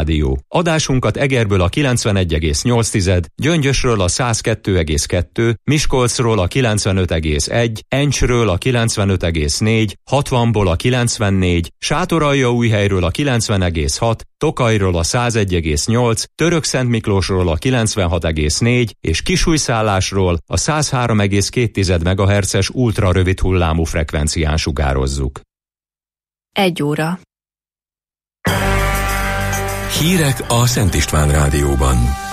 Rádió. Adásunkat Egerből a 91,8, Gyöngyösről a 102,2, Miskolcról a 95,1, Encsről a 95,4, 60-ból a 94, Sátoraljaújhelyről a 90,6, Tokajról a 101,8, Törökszentmiklósról a 96,4 és Kisújszállásról a 103,2 MHz-es ultrarövid hullámú frekvencián sugározzuk. 1 óra. Hírek a Szent István Rádióban.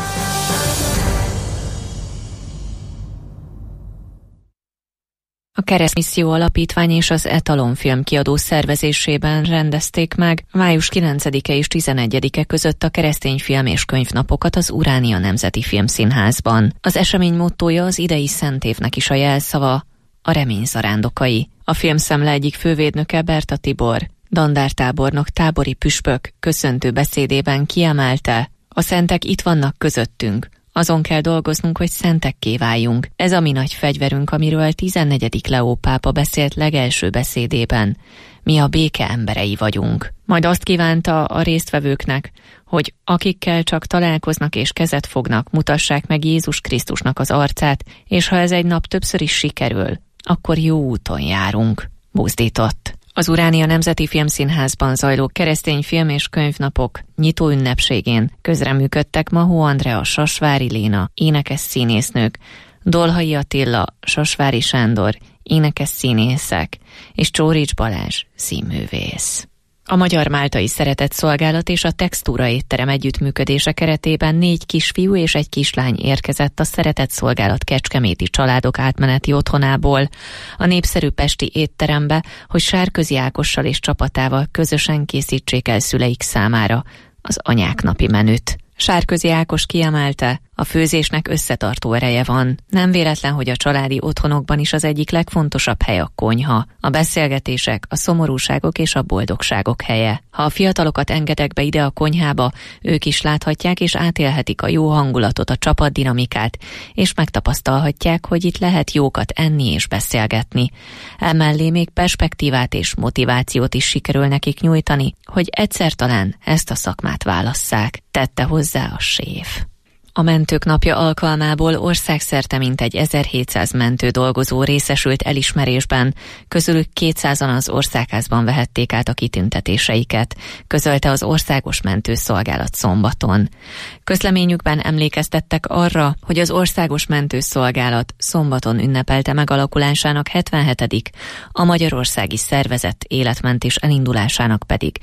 A Keresztmisszió Alapítvány és az Etalon filmkiadó szervezésében rendezték meg május 9-e és 11-e között a keresztény film és könyvnapokat az Uránia Nemzeti Filmszínházban. Az esemény mottója az idei szentévnek is a jelszava, a remény zarándokai. A filmszemle egyik fővédnöke, Berta Tibor, dandártábornok, tábori püspök köszöntő beszédében kiemelte: a szentek itt vannak közöttünk. Azon kell dolgoznunk, hogy szentekké váljunk. Ez a mi nagy fegyverünk, amiről 14. Leó pápa beszélt legelső beszédében. Mi a béke emberei vagyunk. Majd azt kívánta a résztvevőknek, hogy akikkel csak találkoznak és kezet fognak, mutassák meg Jézus Krisztusnak az arcát, és ha ez egy nap többször is sikerül, akkor jó úton járunk, buzdított. Az Uránia Nemzeti Filmszínházban zajló keresztény film és könyvnapok nyitó ünnepségén közreműködtek Mahó Andrea, Sasvári Léna, énekes színésznők, Dolhai Attila, Sasvári Sándor, énekes színészek, és Csórics Balázs, színművész. A Magyar Máltai Szeretetszolgálat és a Textúra étterem együttműködése keretében 4 kisfiú és egy kislány érkezett a Szeretetszolgálat kecskeméti családok átmeneti otthonából a népszerű pesti étterembe, hogy Sárközi Ákossal és csapatával közösen készítsék el szüleik számára az anyák napi menüt. Sárközi Ákos kiemelte, a főzésnek összetartó ereje van. Nem véletlen, hogy a családi otthonokban is az egyik legfontosabb hely a konyha, a beszélgetések, a szomorúságok és a boldogságok helye. Ha a fiatalokat engedek be ide a konyhába, ők is láthatják és átélhetik a jó hangulatot, a csapatdinamikát, és megtapasztalhatják, hogy itt lehet jókat enni és beszélgetni. Emellé még perspektívát és motivációt is sikerül nekik nyújtani, hogy egyszer talán ezt a szakmát válasszák, tette hozzá a séf. A Mentők Napja alkalmából országszerte mintegy 1700 mentő dolgozó részesült elismerésben, közülük 200-an az Országházban vehették át a kitüntetéseiket, közölte az Országos Mentőszolgálat szombaton. Közleményükben emlékeztettek arra, hogy az Országos Mentőszolgálat szombaton ünnepelte megalakulásának 77., a magyarországi szervezet életmentés elindulásának pedig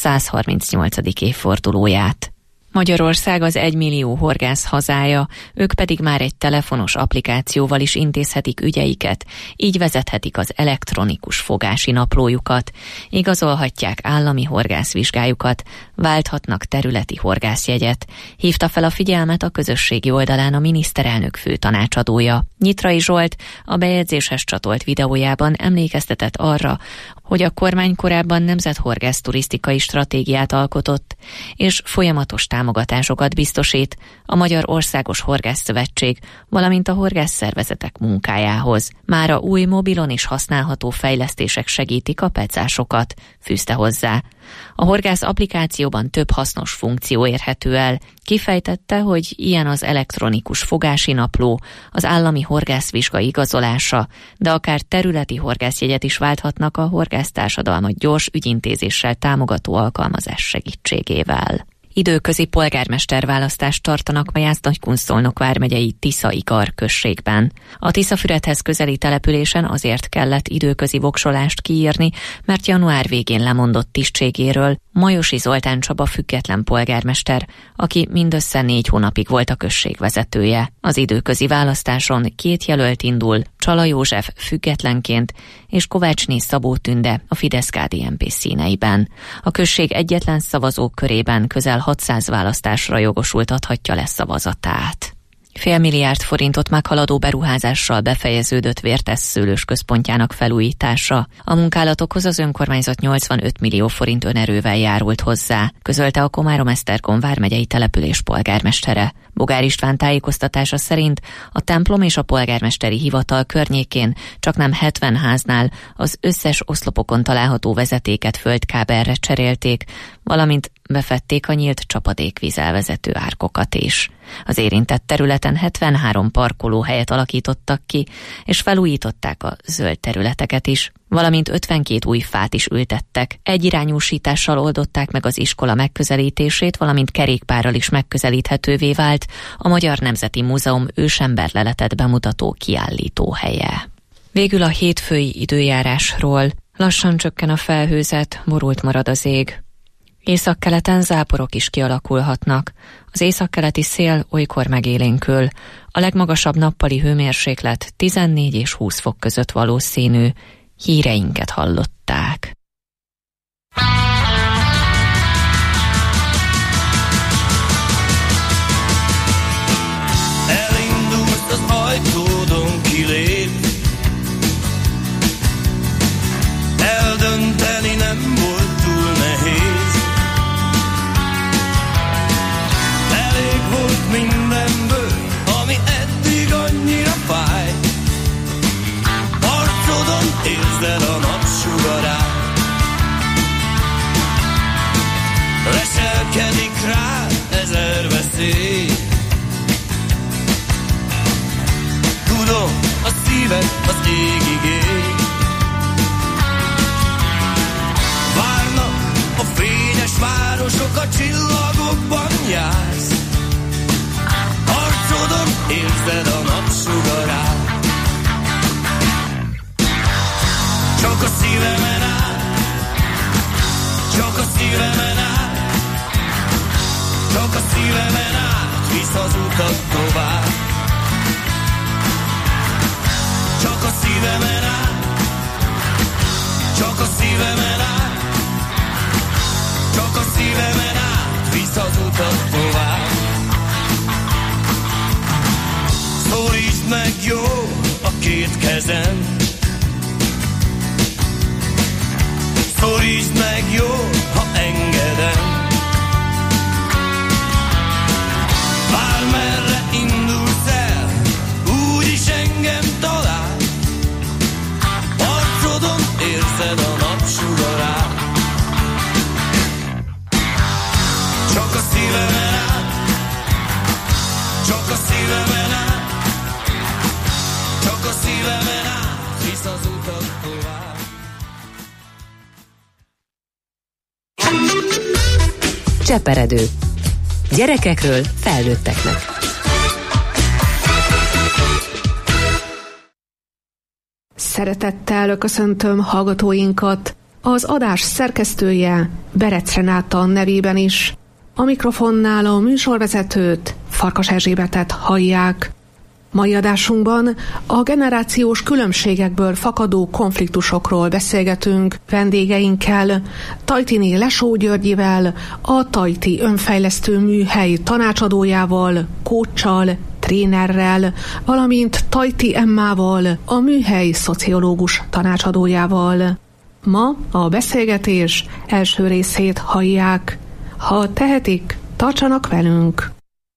138. évfordulóját. Magyarország az 1 millió horgász hazája, ők pedig már egy telefonos applikációval is intézhetik ügyeiket, így vezethetik az elektronikus fogási naplójukat, igazolhatják állami horgászvizsgájukat, válthatnak területi horgászjegyet, hívta fel a figyelmet a közösségi oldalán a miniszterelnök főtanácsadója. Nyitrai Zsolt a bejegyzéshez csatolt videójában emlékeztetett arra, hogy a kormány korábban nemzethorgász turisztikai stratégiát alkotott, és folyamatos támogatásokat biztosít a Magyar Országos Horgászszövetség, valamint a horgászszervezetek munkájához. Mára új mobilon is használható fejlesztések segítik a pecásokat, fűzte hozzá. A horgász applikációban több hasznos funkció érhető el. Kifejtette, hogy ilyen az elektronikus fogási napló, az állami horgászvizsga igazolása, de akár területi horgászjegyet is válthatnak a horgásztársadalmat gyors ügyintézéssel támogató alkalmazás segítségével. Időközi polgármesterválasztást tartanak a Jász-Nagykunszolnok vármegyei Tisza-Igar községben. A Tiszafüredhez közeli településen azért kellett időközi voksolást kiírni, mert január végén lemondott tisztségéről Majosi Zoltán Csaba független polgármester, aki mindössze 4 hónapig volt a község vezetője. Az időközi választáson 2 jelölt indul, Csala József függetlenként és Kovácsné Szabó Tünde a Fidesz-KDNP színeiben. A község egyetlen szavazók körében közel 600 választásra jogosult adhatja le szavazatát. $500 milliárd meghaladó beruházással befejeződött Vértesz szőlős központjának felújítása. A munkálatokhoz az önkormányzat 85 millió forint önerővel járult hozzá, közölte a Komárom-Esztergom vármegyei település polgármestere. Bogár István tájékoztatása szerint a templom és a polgármesteri hivatal környékén csaknem 70 háznál az összes oszlopokon található vezetéket földkábelre cserélték, valamint befedték a nyílt csapadékvíz elvezető árkokat is. Az érintett területen 73 parkolóhelyet alakítottak ki, és felújították a zöld területeket is, valamint 52 új fát is ültettek. Egyirányúsítással oldották meg az iskola megközelítését, valamint kerékpárral is megközelíthetővé vált a Magyar Nemzeti Múzeum ősemberleletet bemutató kiállítóhelye. Végül a hétfői időjárásról. Lassan csökken a felhőzet, borult marad az ég. Északkeleten záporok is kialakulhatnak. Az északkeleti szél olykor megélénkül. A legmagasabb nappali hőmérséklet 14 és 20 fok között valószínű. Híreinket hallották. Elindult az ajtódon kilép, eldönteni nem volt túl nehéz. Elég volt mindenből, ami eddig annyira fáj. Arcodon érzed a napsugarát, leselkedik rád ezer veszély. Tudom, a szíved az égig ég. Várnak a fényes városok, a csillagokban jársz. Arcodon érzed a napsugarát. Csak a szívemen át, csak a szívemen át, csak a szívemen át, visz az utat tovább. Csak a szívemen át, csak a szívemen át, csak a szívemen át, visz az utat tovább. Szorítsd meg jó a két kezem, szorítsd meg jó, ha engedem. Bármerre indulsz el, úgyis engem talál. Arcodon érzed a napsugarát. Csak a szívemen át, csak a szívemen át, csak a szívemen át, visz az utat tovább. Cseperedő. Gyerekekről felnőtteknek. Szeretettel köszöntöm hallgatóinkat. Az adás szerkesztője Berec Renáta nevében is. A mikrofonnál a műsorvezetőt, Farkas Erzsébetet hallják. Mai adásunkban a generációs különbségekből fakadó konfliktusokról beszélgetünk vendégeinkkel, Tajtiné Lesó Györgyivel, a Tajti Önfejlesztő Műhely tanácsadójával, kóccsal, trénerrel, valamint Tajti Emmával, a műhely szociológus tanácsadójával. Ma a beszélgetés első részét hallják. Ha tehetik, tartsanak velünk!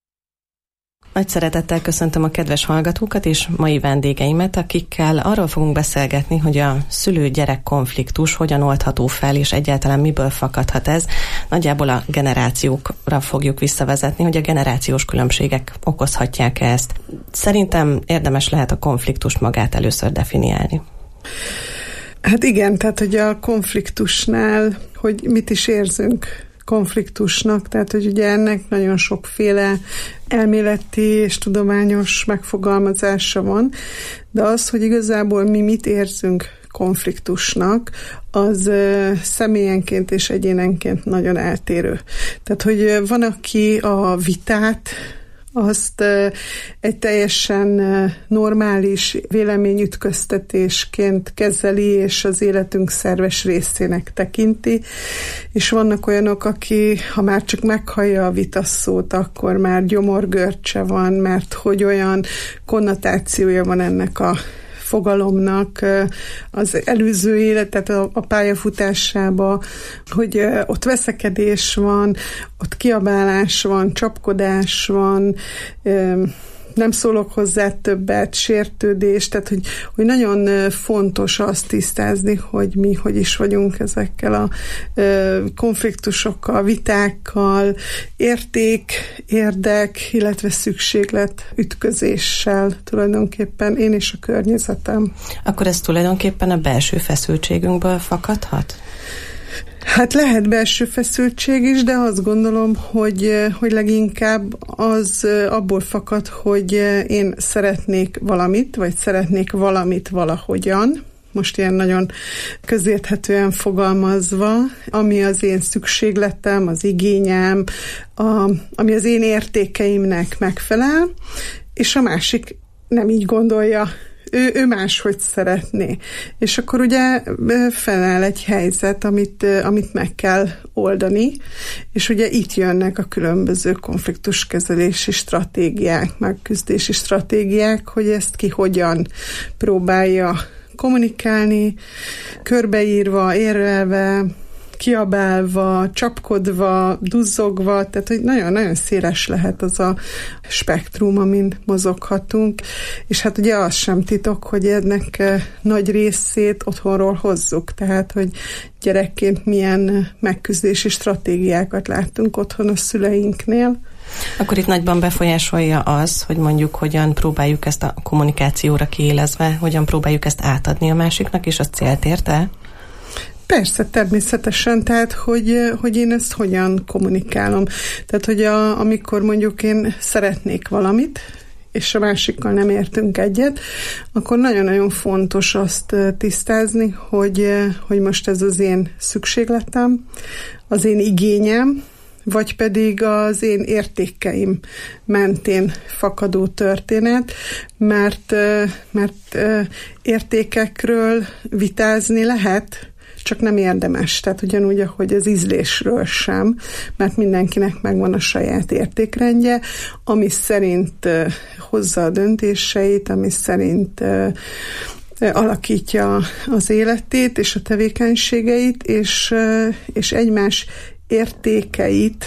Nagy szeretettel köszöntöm a kedves hallgatókat és mai vendégeimet, akikkel arról fogunk beszélgetni, hogy a szülő-gyerek konfliktus hogyan oldható fel, és egyáltalán miből fakadhat ez. Nagyjából a generációkra fogjuk visszavezetni, hogy a generációs különbségek okozhatják ezt. Szerintem érdemes lehet a konfliktust magát először definiálni. Hát igen, tehát hogy a konfliktusnál, hogy mit is érzünk konfliktusnak, tehát hogy ugye ennek nagyon sokféle elméleti és tudományos megfogalmazása van, de az, hogy igazából mi mit érzünk konfliktusnak, az személyenként és egyénenként nagyon eltérő. Tehát, hogy van, aki a vitát azt egy teljesen normális véleményütköztetésként kezeli, és az életünk szerves részének tekinti, és vannak olyanok, aki, ha már csak meghallja a vitasszót, akkor már gyomorgörcse van, mert hogy olyan konnotációja van ennek a fogalomnak az előző életet a pályafutásába, hogy ott veszekedés van, ott kiabálás van, csapkodás van, nem szólok hozzá többet, sértődés, tehát hogy nagyon fontos azt tisztázni, hogy mi hogy is vagyunk ezekkel a konfliktusokkal, vitákkal, érték, érdek, illetve szükséglet ütközéssel tulajdonképpen én és a környezetem. Akkor ez tulajdonképpen a belső feszültségünkből fakadhat? Hát lehet belső feszültség is, de azt gondolom, hogy leginkább az abból fakad, hogy én szeretnék valamit, vagy szeretnék valamit valahogyan, most ilyen nagyon közérthetően fogalmazva, ami az én szükségletem, az igényem, ami az én értékeimnek megfelel, és a másik nem így gondolja, ő máshogy szeretné. És akkor ugye feláll egy helyzet, amit meg kell oldani, és ugye itt jönnek a különböző konfliktuskezelési stratégiák, megküzdési stratégiák, hogy ezt ki hogyan próbálja kommunikálni, körbeírva, érvelve, kiabálva, csapkodva, duzzogva, tehát hogy nagyon-nagyon széles lehet az a spektrum, amin mozoghatunk, és hát ugye az sem titok, hogy ennek nagy részét otthonról hozzuk, tehát hogy gyerekként milyen megküzdési stratégiákat láttunk otthon a szüleinknél. Akkor itt nagyban befolyásolja az, hogy mondjuk hogyan próbáljuk ezt a kommunikációra kiélezve, hogyan próbáljuk ezt átadni a másiknak, és az célt érte? Persze, természetesen, tehát, hogy én ezt hogyan kommunikálom. Tehát, hogy amikor mondjuk én szeretnék valamit, és a másikkal nem értünk egyet, akkor nagyon-nagyon fontos azt tisztázni, hogy most ez az én szükségletem, az én igényem, vagy pedig az én értékeim mentén fakadó történet, mert értékekről vitázni lehet, csak nem érdemes. Tehát ugyanúgy, ahogy az ízlésről sem, mert mindenkinek megvan a saját értékrendje, ami szerint hozza a döntéseit, ami szerint alakítja az életét és a tevékenységeit, és egymás értékeit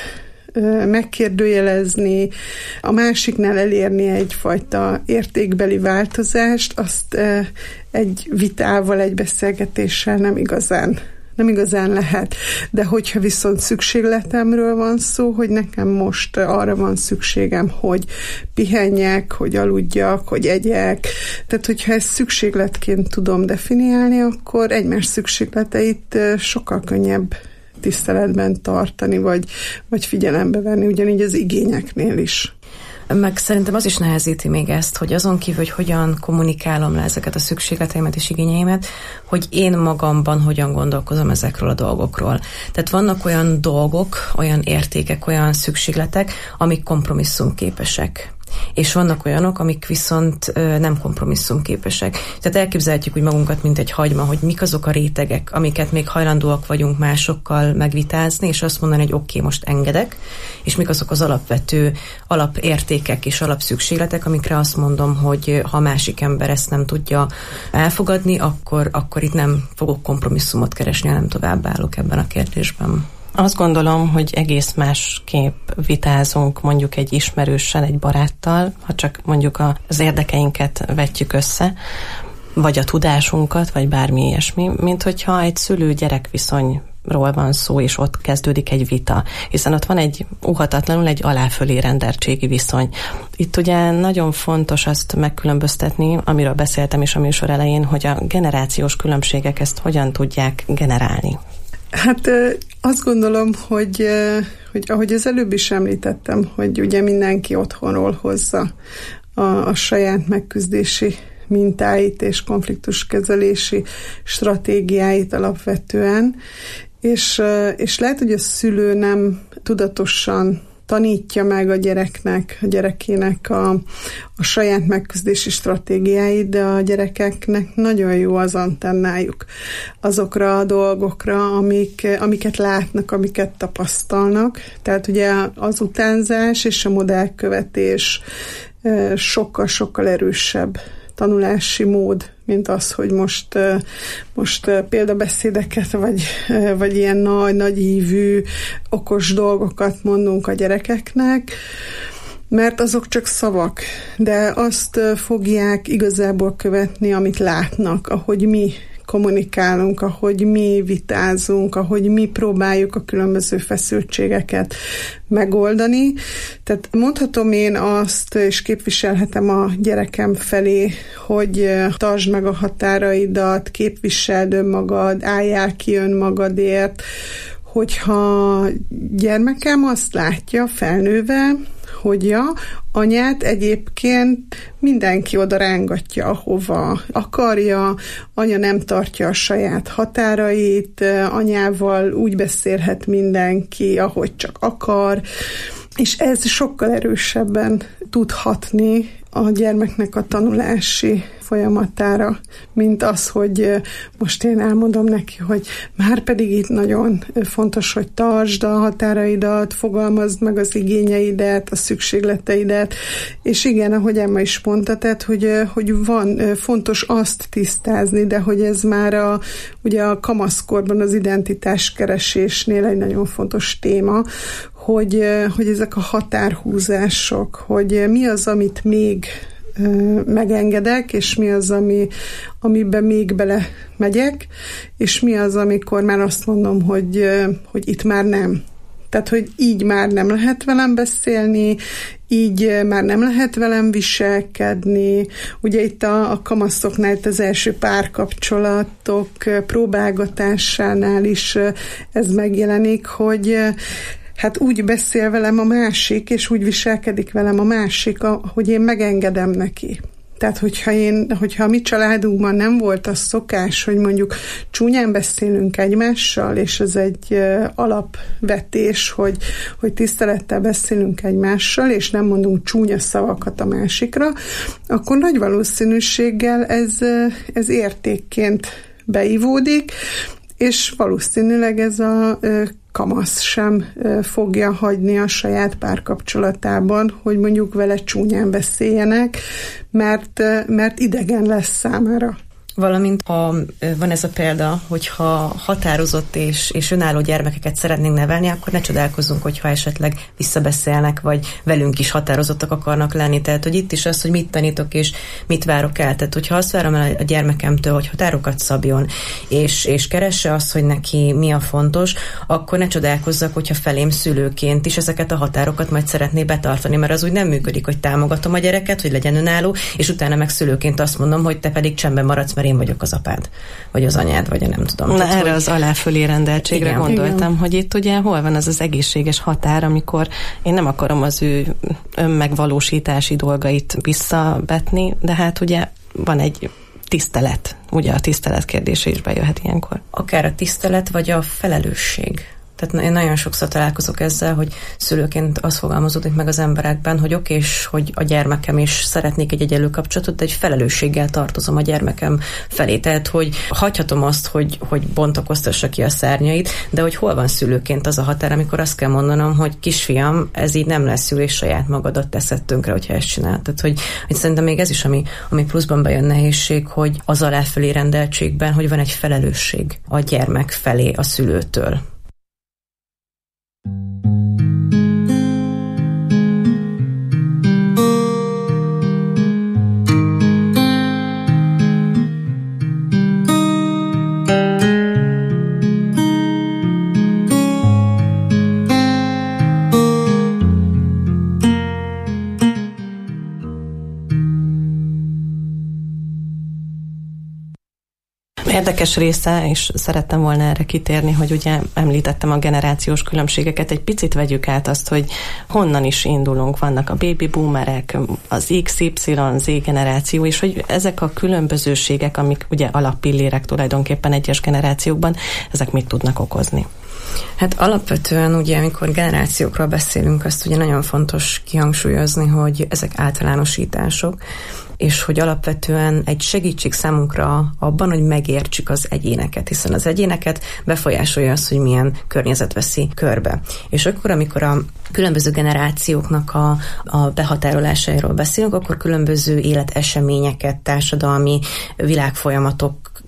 megkérdőjelezni, a másiknál elérni egyfajta értékbeli változást, azt egy vitával, egy beszélgetéssel nem igazán lehet. De hogyha viszont szükségletemről van szó, hogy nekem most arra van szükségem, hogy pihenjek, hogy aludjak, hogy egyek, tehát hogyha ezt szükségletként tudom definiálni, akkor egymás szükségleteit sokkal könnyebb tiszteletben tartani, vagy figyelembe venni, ugyanígy az igényeknél is. Meg szerintem az is nehezíti még ezt, hogy azon kívül, hogy hogyan kommunikálom le ezeket a szükségleteimet és igényeimet, hogy én magamban hogyan gondolkozom ezekről a dolgokról. Tehát vannak olyan dolgok, olyan értékek, olyan szükségletek, amik kompromisszumképesek. És vannak olyanok, amik viszont nem kompromisszumképesek. Tehát elképzelhetjük úgy magunkat, mint egy hagyma, hogy mik azok a rétegek, amiket még hajlandóak vagyunk másokkal megvitázni, és azt mondani, hogy oké, most engedek, és mik azok az alapvető alapértékek és alapszükségletek, amikre azt mondom, hogy ha a másik ember ezt nem tudja elfogadni, akkor itt nem fogok kompromisszumot keresni, hanem tovább állok ebben a kérdésben. Azt gondolom, hogy egész másképp vitázunk mondjuk egy ismerőssel, egy baráttal, ha csak mondjuk az érdekeinket vetjük össze, vagy a tudásunkat, vagy bármi ilyesmi, mint hogyha egy szülő-gyerek viszonyról van szó, és ott kezdődik egy vita, hiszen ott van óhatatlanul egy alá-fölé rendeltségi viszony. Itt ugye nagyon fontos azt megkülönböztetni, amiről beszéltem is a műsor elején, hogy a generációs különbségek ezt hogyan tudják generálni. Hát azt gondolom, hogy ahogy az előbb is említettem, hogy ugye mindenki otthonról hozza a saját megküzdési mintáit és konfliktuskezelési stratégiáit alapvetően, és lehet, hogy a szülő nem tudatosan tanítja meg a gyerekének a saját megküzdési stratégiáit, de a gyerekeknek nagyon jó az antennájuk azokra a dolgokra, amiket látnak, amiket tapasztalnak. Tehát ugye az utánzás és a modellkövetés sokkal-sokkal erősebb tanulási mód, mint az, hogy most példabeszédeket, vagy ilyen nagy ívű, okos dolgokat mondunk a gyerekeknek. mert azok csak szavak, de azt fogják igazából követni, amit látnak, ahogy mi kommunikálunk, ahogy mi vitázunk, ahogy mi próbáljuk a különböző feszültségeket megoldani. Tehát mondhatom én azt, és képviselhetem a gyerekem felé, hogy tartsd meg a határaidat, képviseld önmagad, álljál ki önmagadért, hogyha gyermekem azt látja felnőve, hogy anyát egyébként mindenki oda rángatja, ahova akarja, anya nem tartja a saját határait, anyával úgy beszélhet mindenki, ahogy csak akar, és ez sokkal erősebben tud hatni a gyermeknek a tanulási folyamatára, mint az, hogy most én elmondom neki, hogy már pedig itt nagyon fontos, hogy tartsd a határaidat, fogalmazd meg az igényeidet, a szükségleteidet, és igen, ahogy Emma is mondta, tehát, hogy van fontos azt tisztázni, de hogy ez már ugye a kamaszkorban az identitáskeresésnél egy nagyon fontos téma, hogy ezek a határhúzások, hogy mi az, amit még megengedek, és mi az, amiben még bele megyek, és mi az, amikor már azt mondom, hogy itt már nem. Tehát, hogy így már nem lehet velem beszélni, így már nem lehet velem viselkedni. Ugye itt a kamaszoknál, itt az első párkapcsolatok próbálgatásánál is ez megjelenik, hogy hát úgy beszél velem a másik, és úgy viselkedik velem a másik, hogy én megengedem neki. Tehát, hogyha a mi családunkban nem volt az szokás, hogy mondjuk csúnyán beszélünk egymással, és ez egy alapvetés, hogy tisztelettel beszélünk egymással, és nem mondunk csúnya szavakat a másikra, akkor nagy valószínűséggel ez értékként beivódik, és valószínűleg ez a kamasz sem fogja hagyni a saját párkapcsolatában, hogy mondjuk vele csúnyán beszéljenek, mert idegen lesz számára. Valamint van ez a példa, hogyha határozott és önálló gyermekeket szeretnénk nevelni, akkor ne csodálkozzunk, hogyha esetleg visszabeszélnek, vagy velünk is határozottak akarnak lenni. Tehát, hogy itt is az, hogy mit tanítok és mit várok el. Tehát, hogyha azt várom el a gyermekemtől, hogy határokat szabjon, és keresse azt, hogy neki mi a fontos, akkor ne csodálkozzak, hogyha felém szülőként is ezeket a határokat majd szeretné betartani, mert az úgy nem működik, hogy támogatom a gyereket, hogy legyen önálló, és utána meg szülőként azt mondom, hogy te pedig csendben maradsz, mert én vagyok az apád, vagy az anyád, vagy nem tudom. Na, tehát, erre az alá-fölé rendeltségre gondoltam, igen. Hogy itt ugye hol van az egészséges határ, amikor én nem akarom az ő önmegvalósítási dolgait visszavetni, de hát ugye van egy tisztelet, ugye a tisztelet kérdése is bejöhet ilyenkor. Akár a tisztelet, vagy a felelősség. Tehát én nagyon sokszor találkozok ezzel, hogy szülőként az fogalmazódik meg az emberekben, hogy oké, és hogy a gyermekem is szeretnék egy egyenlő kapcsolatot, de egy felelősséggel tartozom a gyermekem felé. Tehát, hogy hagyhatom azt, hogy bontakoztassa ki a szárnyait, de hogy hol van szülőként az a határ, amikor azt kell mondanom, hogy kisfiam, ez így nem lesz, és saját magadat teszed tönkre, hogyha ezt csinál. Tehát, hogy szerintem még ez is, ami pluszban bejön nehézség, hogy az aláfölé rendeltségben, hogy van egy felelősség a gyermek felé a szülőtől. Érdekes része, és szerettem volna erre kitérni, hogy ugye említettem a generációs különbségeket, egy picit vegyük át azt, hogy honnan is indulunk. Vannak a baby boomerek, az XY, Z generáció, és hogy ezek a különbözőségek, amik ugye alappillérek tulajdonképpen egyes generációkban, ezek mit tudnak okozni? Hát alapvetően ugye, amikor generációkról beszélünk, azt ugye nagyon fontos kihangsúlyozni, hogy ezek általánosítások, és hogy alapvetően egy segítség számunkra abban, hogy megértsük az egyéneket, hiszen az egyéneket befolyásolja az, hogy milyen környezet veszi körbe. És akkor, amikor a különböző generációknak a behatárolásairól beszélünk, akkor különböző életeseményeket, társadalmi világfolyamatok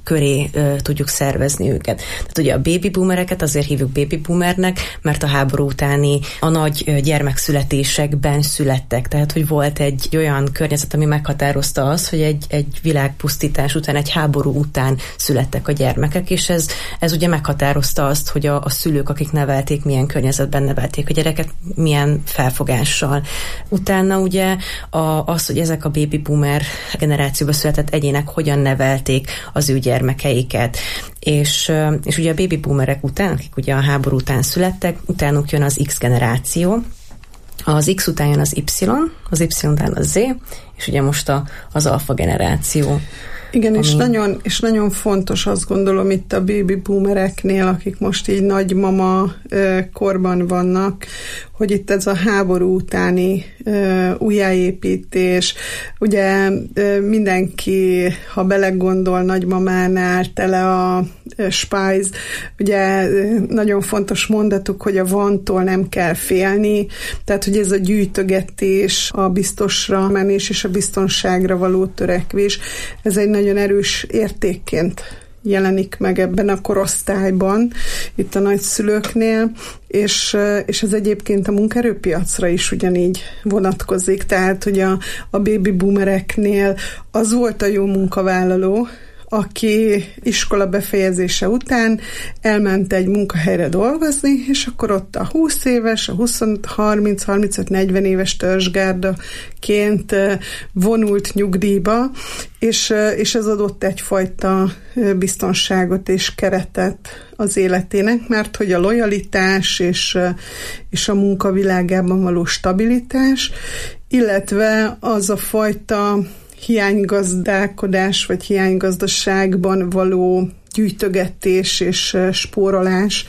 köré tudjuk szervezni őket. Tehát ugye a baby boomereket azért hívjuk baby boomernek, mert a háború utáni a nagy gyermekszületésekben születtek. Tehát, hogy volt egy olyan környezet, ami meghatározta azt, hogy egy világpusztítás után, egy háború után születtek a gyermekek, és ez ugye meghatározta azt, hogy a szülők, akik nevelték, milyen környezetben nevelték a gyereket, milyen felfogással. Utána ugye az, hogy ezek a baby boomer generációba született egyének hogyan nevelték az ő gyermekeiket. És ugye a baby boomerek után, akik ugye a háború után születtek, utánuk jön az X generáció, az X után jön az Y, az Y után a Z, és ugye most az alfa generáció. Igen, és nagyon fontos, azt gondolom, itt a baby boomereknél, akik most így nagymama korban vannak, hogy itt ez a háború utáni újjáépítés, ugye mindenki, ha belegondol, nagymamánál tele a spájz, ugye nagyon fontos mondatuk, hogy a vantól nem kell félni, tehát hogy ez a gyűjtögetés, a biztosra menés és a biztonságra való törekvés, ez egy nagyon erős értékként jelenik meg ebben a korosztályban, itt a nagyszülőknél, és ez egyébként a munkaerőpiacra is ugyanígy vonatkozik, tehát hogy a baby boomereknél az volt a jó munkavállaló, aki iskola befejezése után elment egy munkahelyre dolgozni, és akkor ott a 20 éves, a 30-35-40 éves törzsgárdaként vonult nyugdíjba, és ez adott egyfajta biztonságot és keretet az életének, mert hogy a lojalitás és a munkavilágában való stabilitás, illetve az a fajta hiánygazdálkodás, vagy hiánygazdaságban való gyűjtögetés és spórolás,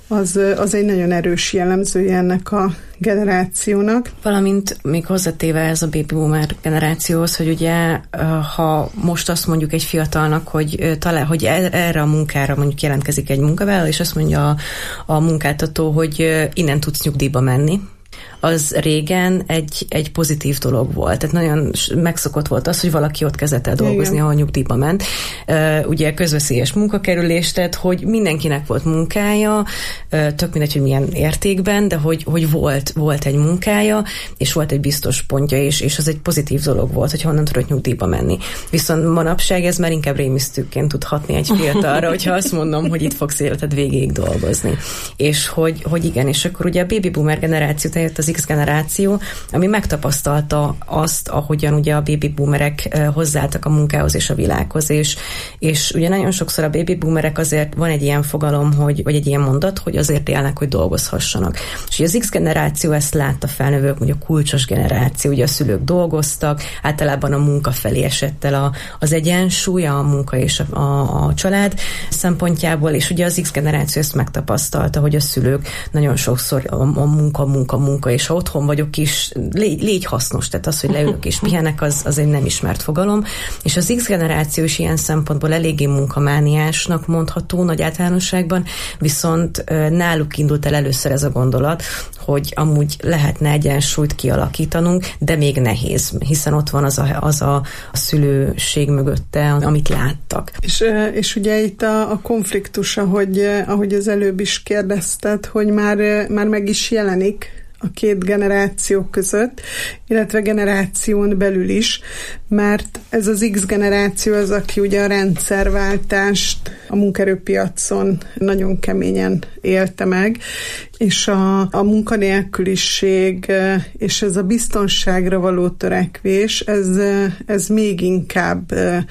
az egy nagyon erős jellemzője ennek a generációnak. Valamint még hozzátéve ez a baby boomer generációhoz, hogy ugye, ha most azt mondjuk egy fiatalnak, hogy erre a munkára mondjuk jelentkezik egy munkavállaló, és azt mondja a munkáltató, hogy innen tudsz nyugdíjba menni, az régen egy pozitív dolog volt. Tehát nagyon megszokott volt az, hogy valaki ott kezdett el dolgozni, ahol nyugdíjba ment. Ugye közveszélyes munkakerülés, tehát hogy mindenkinek volt munkája, tök mindegy, hogy milyen értékben, de hogy volt egy munkája, és volt egy biztos pontja, és az egy pozitív dolog volt, hogy honnan tudott nyugdíjba menni. Viszont manapság ez már inkább rémisztőként tud hatni egy fiatalra, hogyha azt mondom, hogy itt fogsz életed végéig dolgozni. És hogy igen, és akkor ugye a baby boomer generáció, tehát az X generáció, ami megtapasztalta azt, ahogyan ugye a baby boomerek hozzáálltak a munkához és a világhoz, és ugye nagyon sokszor a baby boomerek azért van egy ilyen fogalom, vagy egy ilyen mondat, hogy azért élnek, hogy dolgozhassanak. És az X generáció ezt látta felnövők, ugye a kulcsos generáció, ugye a szülők dolgoztak, általában a munka felé esett el az egyensúly, a munka és a család szempontjából, és ugye az X generáció ezt megtapasztalta, hogy a szülők nagyon sokszor a munka, és ha otthon vagyok is, légy hasznos, tehát az, hogy leülök és pihenek, az egy nem ismert fogalom, és az X generáció is ilyen szempontból eléggé munkamániásnak mondható nagy általánosságban, viszont náluk indult el először ez a gondolat, hogy amúgy lehetne egyensúlyt kialakítanunk, de még nehéz, hiszen ott van az a szülőség mögötte, amit láttak. És ugye itt a konfliktus, ahogy az előbb is kérdezted, hogy már meg is jelenik a két generáció között, illetve generáción belül is, mert ez az X generáció az, aki ugye a rendszerváltást a munkaerőpiacon nagyon keményen élte meg, és a munkanélküliség és ez a biztonságra való törekvés, ez még inkább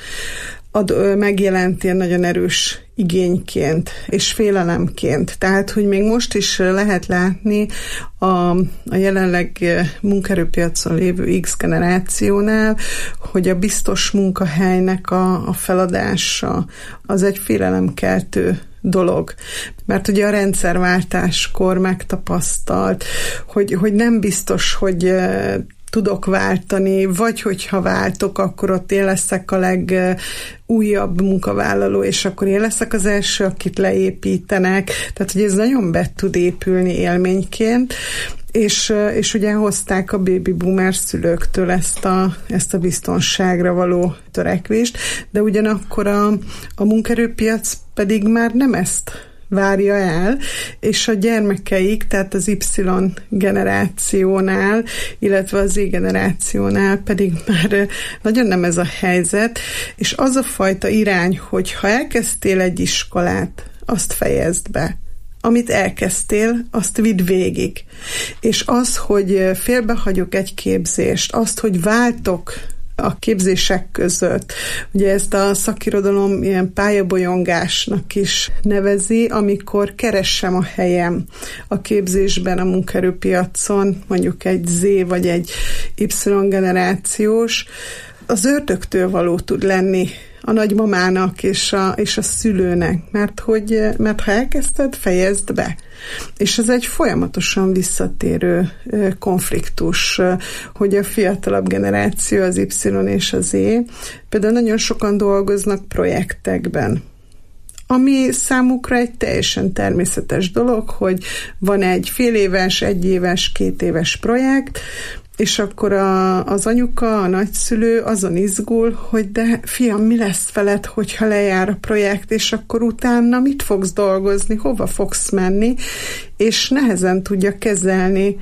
megjelent ilyen nagyon erős igényként és félelemként. Tehát, hogy még most is lehet látni a jelenleg munkaerőpiacon lévő X generációnál, hogy a biztos munkahelynek a feladása az egy félelemkeltő dolog. Mert ugye a rendszerváltáskor megtapasztalt, hogy nem biztos, hogy tudok váltani, vagy hogyha váltok, akkor ott én leszek a legújabb munkavállaló, és akkor én leszek az első, akit leépítenek. Tehát, hogy ez nagyon be tud épülni élményként, és ugye hozták a baby boomer szülőktől ezt a biztonságra való törekvést, de ugyanakkor a munkaerőpiac pedig már nem ezt várja el, és a gyermekeik, tehát az Y generációnál, illetve az Z generációnál pedig már nagyon nem ez a helyzet, és az a fajta irány, hogy ha elkezdtél egy iskolát, azt fejezd be. Amit elkezdtél, azt vidd végig. És az, hogy félbehagyok egy képzést, azt, hogy váltok a képzések között. Ugye ezt a szakirodalom ilyen pályabolyongásnak is nevezi, amikor keressem a helyem a képzésben, a munkaerőpiacon, mondjuk egy Z vagy egy Y generációs, az ördögtől való tud lenni a nagymamának és a szülőnek, mert ha elkezdted, fejezd be. És ez egy folyamatosan visszatérő konfliktus, hogy a fiatalabb generáció, az Y és az Z, például nagyon sokan dolgoznak projektekben, ami számukra egy teljesen természetes dolog, hogy van egy féléves, egyéves, 2 éves projekt, és akkor az anyuka, a nagyszülő azon izgul, hogy de fiam, mi lesz veled, hogyha lejár a projekt, és akkor utána mit fogsz dolgozni, hova fogsz menni, és nehezen tudja kezelni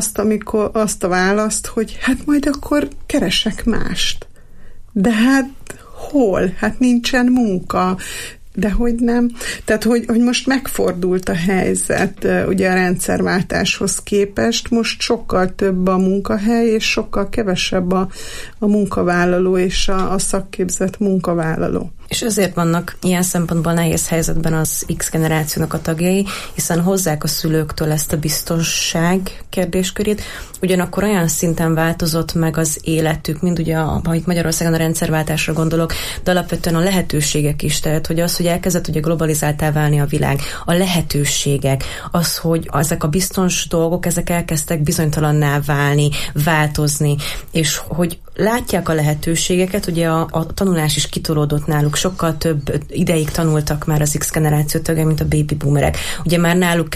azt a választ, hogy hát majd akkor keresek mást. De hát hol? Hát nincsen munka. De hogy nem? Tehát, hogy most megfordult a helyzet ugye a rendszerváltáshoz képest, most sokkal több a munkahely, és sokkal kevesebb a munkavállaló és a szakképzett munkavállaló. És ezért vannak ilyen szempontból nehéz helyzetben az X generációnak a tagjai, hiszen hozzák a szülőktől ezt a biztonság kérdéskörét, ugyanakkor olyan szinten változott meg az életük, mind ugye, ha itt Magyarországon a rendszerváltásra gondolok, de alapvetően a lehetőségek is, tehát hogy az, hogy elkezdett ugye globalizáltá válni a világ, a lehetőségek, az, hogy ezek a biztons dolgok, ezek elkezdtek bizonytalanná válni, változni, és hogy látják a lehetőségeket, ugye a tanulás is kitolódott náluk, sokkal több ideig tanultak már az X generáció tagjai, mint a baby boomerek. Ugye már náluk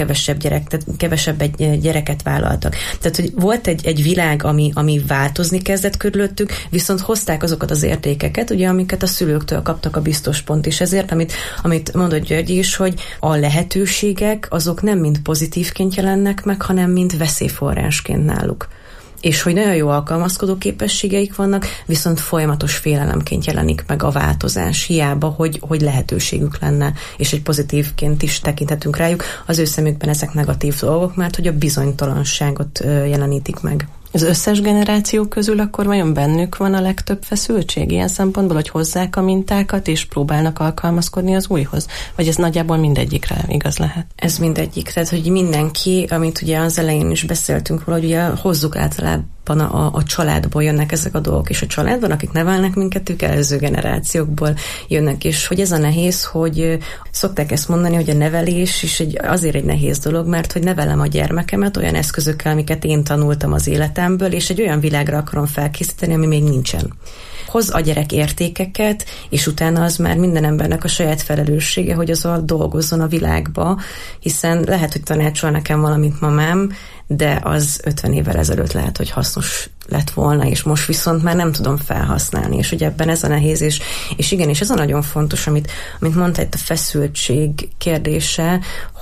kevesebb gyereket vállaltak. Tehát, hogy volt egy világ, ami változni kezdett körülöttük, viszont hozták azokat az értékeket, ugye, amiket a szülőktől kaptak a biztos pont, és ezért, amit mondott György is, hogy a lehetőségek azok nem mind pozitívként jelennek meg, hanem mind veszélyforrásként náluk. És hogy nagyon jó alkalmazkodó képességeik vannak, viszont folyamatos félelemként jelenik meg a változás, hiába, hogy lehetőségük lenne, és egy pozitívként is tekinthetünk rájuk. Az ő szemükben ezek negatív dolgok, mert hogy a bizonytalanságot jelenítik meg. Az összes generáció közül akkor vajon bennük van a legtöbb feszültség ilyen szempontból, hogy hozzák a mintákat és próbálnak alkalmazkodni az újhoz? Vagy ez nagyjából mindegyikre igaz lehet? Ez mindegyik, tehát hogy mindenki, amit ugye az elején is beszéltünk róla, hogy ugye hozzuk általában a családból jönnek ezek a dolgok, és a családban, akik nevelnek minket, ők előző generációkból jönnek, és hogy ez a nehéz, hogy szokták ezt mondani, hogy a nevelés is azért egy nehéz dolog, mert hogy nevelem a gyermekemet olyan eszközökkel, amiket én tanultam az életemből, és egy olyan világra akarom felkészíteni, ami még nincsen. Hoz a gyerek értékeket, és utána az már minden embernek a saját felelőssége, hogy az dolgozzon a világba, hiszen lehet, hogy tanácsol nekem valamit mamám, de az 50 évvel ezelőtt lehet, hogy hasznos lett volna, és most viszont már nem tudom felhasználni, és ugye ebben ez a nehéz, és igen, és ez a nagyon fontos, amit mondta itt a feszültség kérdése,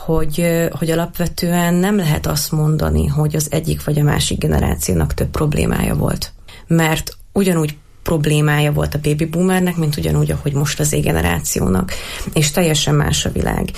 hogy alapvetően nem lehet azt mondani, hogy az egyik vagy a másik generációnak több problémája volt. Mert ugyanúgy problémája volt a baby boomernek, mint ugyanúgy, ahogy most az Z-generációnak. És teljesen más a világ.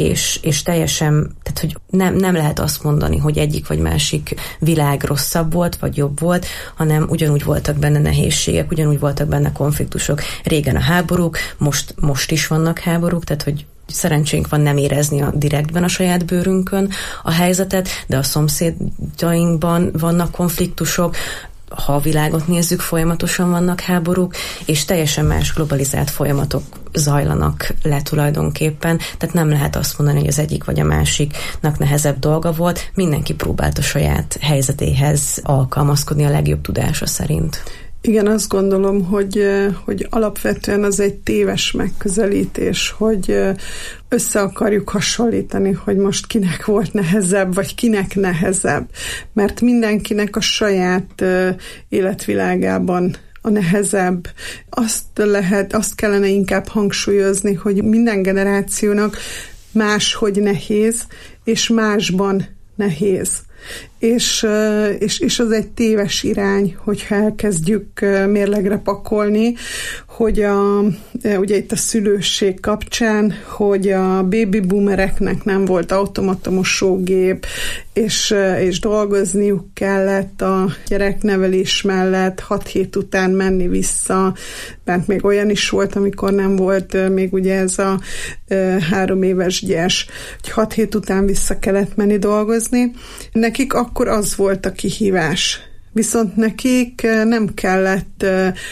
És teljesen, tehát hogy nem lehet azt mondani, hogy egyik vagy másik világ rosszabb volt, vagy jobb volt, hanem ugyanúgy voltak benne nehézségek, ugyanúgy voltak benne konfliktusok. Régen a háborúk, most is vannak háborúk, tehát hogy szerencsénk van nem érezni direktben a saját bőrünkön a helyzetet, de a szomszédjainkban vannak konfliktusok, ha a világot nézzük, folyamatosan vannak háborúk, és teljesen más globalizált folyamatok zajlanak le tulajdonképpen, tehát nem lehet azt mondani, hogy az egyik vagy a másiknak nehezebb dolga volt, mindenki próbált a saját helyzetéhez alkalmazkodni a legjobb tudása szerint. Igen, azt gondolom, hogy alapvetően az egy téves megközelítés, hogy össze akarjuk hasonlítani, hogy most kinek volt nehezebb, vagy kinek nehezebb. Mert mindenkinek a saját életvilágában a nehezebb. Azt kellene inkább hangsúlyozni, hogy minden generációnak máshogy nehéz, és másban nehéz. És az egy téves irány, hogyha elkezdjük mérlegre pakolni, hogy ugye itt a szülőség kapcsán, hogy a baby boomereknek nem volt automata mosógép, és dolgozniuk kellett a gyereknevelés mellett 6 hét után menni vissza, mert még olyan is volt, amikor nem volt még ugye ez a 3 éves gyes, hogy 6 hét után vissza kellett menni dolgozni. Nekik akkor az volt a kihívás. Viszont nekik nem kellett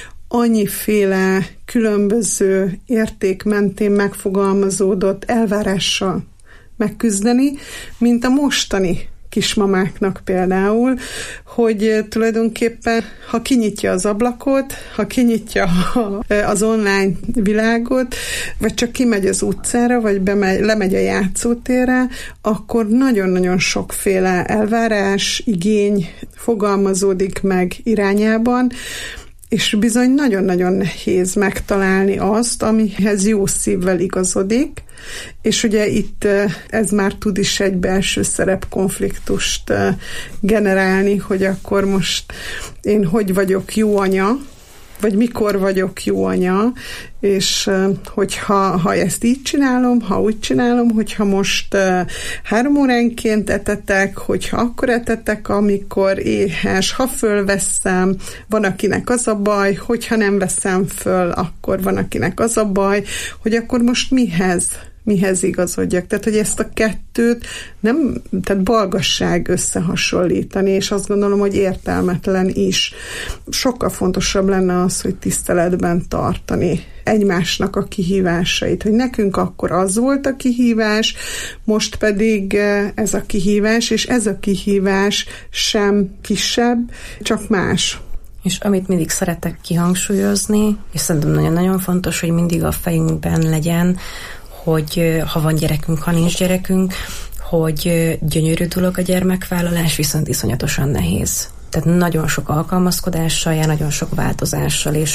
annyiféle különböző érték mentén megfogalmazódott elvárással megküzdeni, mint a mostani kismamáknak például, hogy tulajdonképpen, ha kinyitja az ablakot, ha kinyitja az online világot, vagy csak kimegy az utcára, vagy lemegy a játszótérre, akkor nagyon-nagyon sokféle elvárás, igény fogalmazódik meg irányában, és bizony nagyon-nagyon nehéz megtalálni azt, amihez jó szívvel igazodik, és ugye itt ez már tud is egy belső szerepkonfliktust generálni, hogy akkor most én hogy vagyok jó anya, vagy mikor vagyok jó anya, és hogyha ezt így csinálom, ha úgy csinálom, hogyha most 3 óránként etetek, hogyha akkor etetek, amikor éhes, ha fölveszem, van akinek az a baj, hogyha nem veszem föl, akkor van akinek az a baj, hogy akkor most mihez igazodjak. Tehát, hogy ezt a kettőt nem, tehát balgasság összehasonlítani, és azt gondolom, hogy értelmetlen is. Sokkal fontosabb lenne az, hogy tiszteletben tartani egymásnak a kihívásait, hogy nekünk akkor az volt a kihívás, most pedig ez a kihívás, és ez a kihívás sem kisebb, csak más. És amit mindig szeretek kihangsúlyozni, és szerintem nagyon-nagyon fontos, hogy mindig a fejünkben legyen, hogy ha van gyerekünk, ha nincs gyerekünk, hogy gyönyörű dolog a gyermekvállalás, viszont iszonyatosan nehéz. Tehát nagyon sok alkalmazkodással jár, nagyon sok változással, és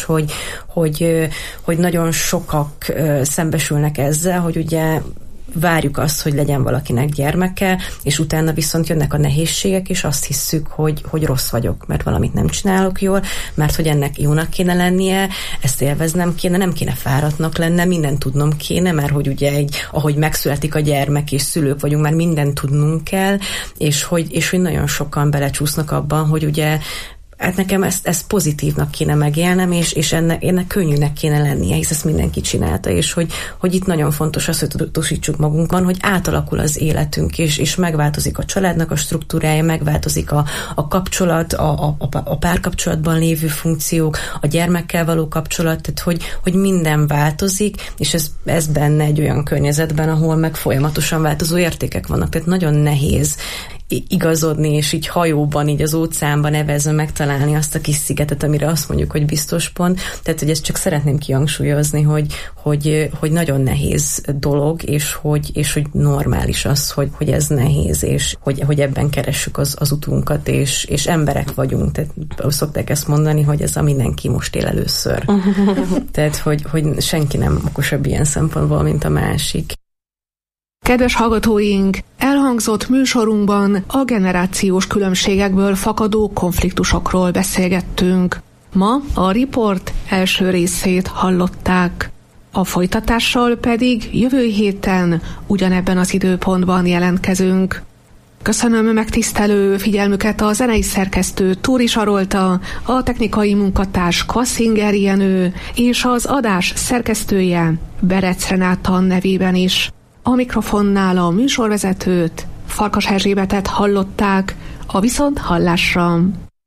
hogy nagyon sokak szembesülnek ezzel, hogy ugye várjuk azt, hogy legyen valakinek gyermeke, és utána viszont jönnek a nehézségek, és azt hisszük, hogy rossz vagyok, mert valamit nem csinálok jól, mert hogy ennek jónak kéne lennie, ezt élveznem kéne, nem kéne fáradtnak lenne, mindent tudnom kéne, mert hogy ugye ahogy megszületik a gyermek, és szülők vagyunk, már mindent tudnunk kell, és hogy nagyon sokan belecsúsznak abban, hogy ugye hát nekem ezt pozitívnak kéne megélnem, és ennek könnyűnek kéne lennie, hisz ezt mindenki csinálta, és hogy itt nagyon fontos az, hogy tudatosítsuk magunkban, hogy átalakul az életünk, és megváltozik a családnak a struktúrája, megváltozik a kapcsolat, a párkapcsolatban lévő funkciók, a gyermekkel való kapcsolat, tehát hogy minden változik, és ez benne egy olyan környezetben, ahol meg folyamatosan változó értékek vannak, tehát nagyon nehéz igazodni, és így hajóban, így az óceánban evezve megtalálni azt a kis szigetet, amire azt mondjuk, hogy biztos pont. Tehát, hogy ezt csak szeretném kihangsúlyozni, hogy nagyon nehéz dolog, és hogy normális az, hogy ez nehéz, és hogy ebben keressük az utunkat, és emberek vagyunk. Tehát szokták ezt mondani, hogy ez a mindenki most él először. Tehát, hogy senki nem okosabb ilyen szempontból, mint a másik. Kedves hallgatóink, elhangzott műsorunkban a generációs különbségekből fakadó konfliktusokról beszélgettünk. Ma a riport első részét hallották. A folytatással pedig jövő héten ugyanebben az időpontban jelentkezünk. Köszönöm megtisztelő figyelmüket a zenei szerkesztő Túri Sarolta, a technikai munkatárs Kvasszinger Jenő és az adás szerkesztője Berec Renáta nevében is. A mikrofonnál a műsorvezetőt, Farkas Erzsébetet hallották, a viszonthallásra.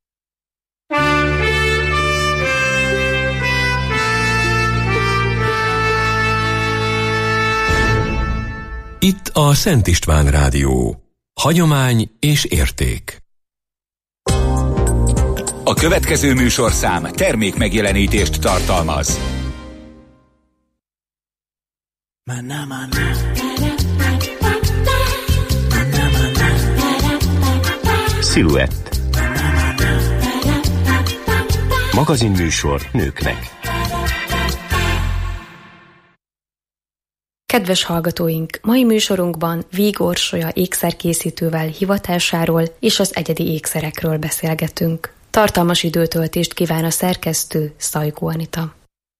Itt a Szent István Rádió. Hagyomány és érték. A következő műsorszám termék megjelenítést tartalmaz. Sziluett. Magazinműsor nőknek. Kedves hallgatóink, mai műsorunkban Víg Orsolya ékszerkészítővel hivatásáról és az egyedi ékszerekről beszélgetünk. Tartalmas időtöltést kíván a szerkesztő, Szajkó Anita.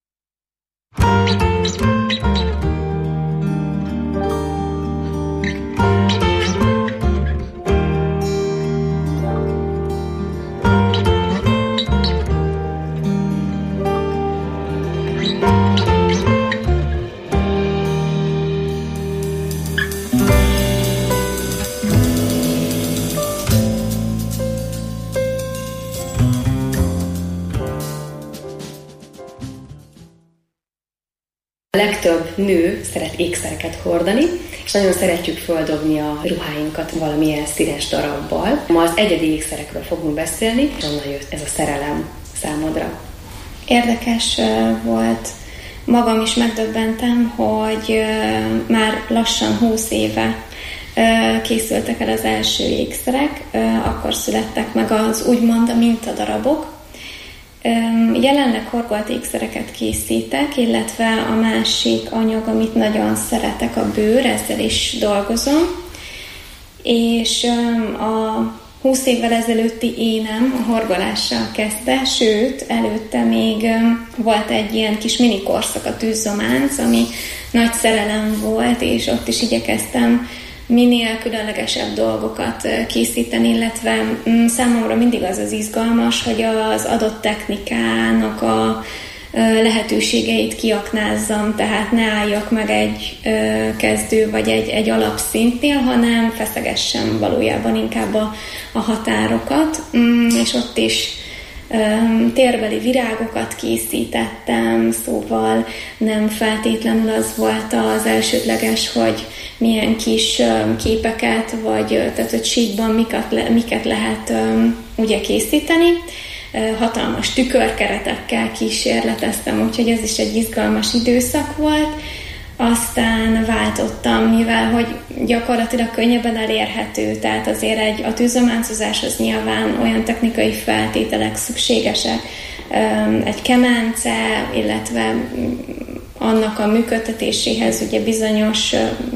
A legtöbb nő szeret ékszereket hordani, és nagyon szeretjük földobni a ruháinkat valamilyen színes darabbal. Ma az egyedi ékszerekről fogunk beszélni, és onnan jött ez a szerelem számodra. Érdekes volt. Magam is megdöbbentem, hogy már lassan 20 éve készültek el az első ékszerek, akkor születtek meg az úgymond a mintadarabok. Jelenleg horgolt ékszereket készítek, illetve a másik anyag, amit nagyon szeretek, a bőr, ezzel is dolgozom. És a 20 évvel ezelőtti énem a horgolással kezdte, sőt, előtte még volt egy ilyen kis mini korszak, a tűzzománc, ami nagy szerelem volt, és ott is igyekeztem minél különlegesebb dolgokat készíteni, illetve számomra mindig az izgalmas, hogy az adott technikának a lehetőségeit kiaknázzam, tehát ne álljak meg egy kezdő vagy egy alapszintnél, hanem feszegessem valójában inkább a határokat, és ott is térbeli virágokat készítettem, szóval nem feltétlenül az volt az elsődleges, hogy milyen kis képeket, vagy tehát, hogy síkban miket lehet ugye készíteni. Hatalmas tükörkeretekkel kísérleteztem, úgyhogy ez is egy izgalmas időszak volt. Aztán váltottam, mivel hogy gyakorlatilag könnyebben elérhető, tehát azért a tűzzománcozáshoz nyilván olyan technikai feltételek szükségesek, egy kemence, illetve annak a működtetéséhez ugye bizonyos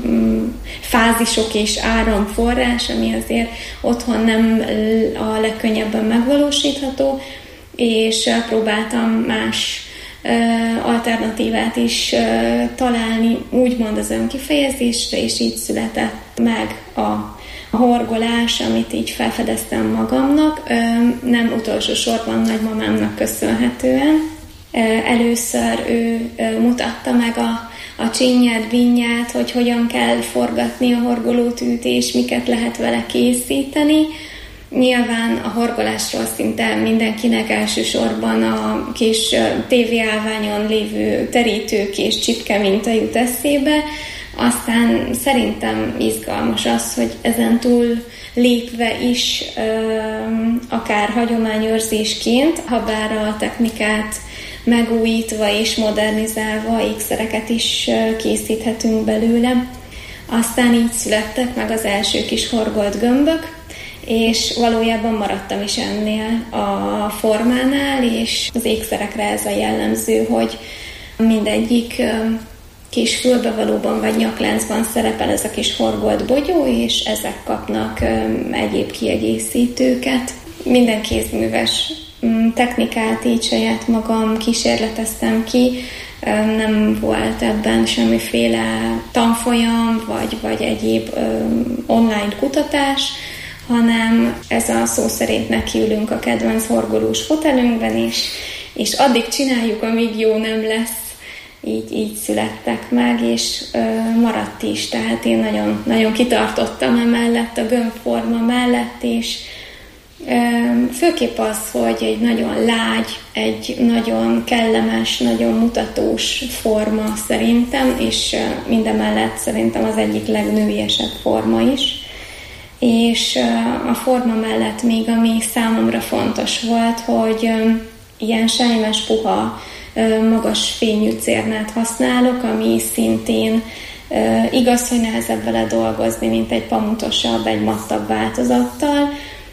fázisok és áramforrás, ami azért otthon nem a legkönnyebben megvalósítható, és próbáltam más alternatívát is találni, úgymond az önkifejezésre, és így született meg a horgolás, amit így felfedeztem magamnak, nem utolsó sorban nagymamámnak köszönhetően. Először ő mutatta meg a csinyát, bínyát, hogy hogyan kell forgatni a horgolótűt, és miket lehet vele készíteni. Nyilván a horgolásról szinte mindenkinek elsősorban a kis tévéállványon lévő terítők és csipke minta jut eszébe. Aztán szerintem izgalmas az, hogy ezen túl lépve is akár hagyományőrzésként, habár a technikát megújítva és modernizálva ékszereket is készíthetünk belőle. Aztán így születtek meg az első kis horgolt gömbök, és valójában maradtam is ennél a formánál, és az ékszerekre ez a jellemző, hogy mindegyik kis fülbevalóban vagy nyakláncban szerepel ez a kis horgolt bogyó, és ezek kapnak egyéb kiegészítőket. Minden kézműves technikát így saját magam kísérleteztem ki, nem volt ebben semmiféle tanfolyam, vagy egyéb online kutatás, hanem ez a szó szerint nekiülünk a kedvenc horgolós fotelünkben, és addig csináljuk, amíg jó nem lesz. Így születtek meg, és maradt is, tehát én nagyon, nagyon kitartottam emellett, a gömbforma mellett, és főképp az, hogy egy nagyon lágy, egy nagyon kellemes, nagyon mutatós forma szerintem, és mindemellett szerintem az egyik legnőiesebb forma is. és a forma mellett még ami számomra fontos volt, hogy ilyen sejmes, puha, magas fényű cérnát használok, ami szintén igaz, hogy nehezebb vele dolgozni, mint egy pamutosabb, egy mattabb változattal,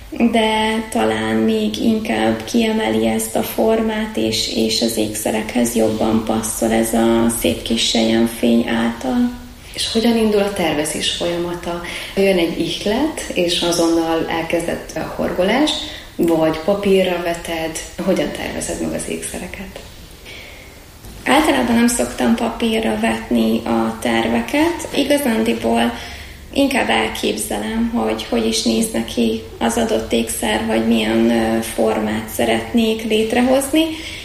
de talán még inkább kiemeli ezt a formát, és az ékszerekhez jobban passzol ez a szép kis selyemfény által. És hogyan indul a tervezés folyamata? Jön egy ihlet, és azonnal elkezdett a horgolás, vagy papírra veted? Hogyan tervezed meg az ékszereket? Általában nem szoktam papírra vetni a terveket. Igazándiból inkább elképzelem, hogy is néz neki az adott ékszer, vagy milyen formát szeretnék létrehozni,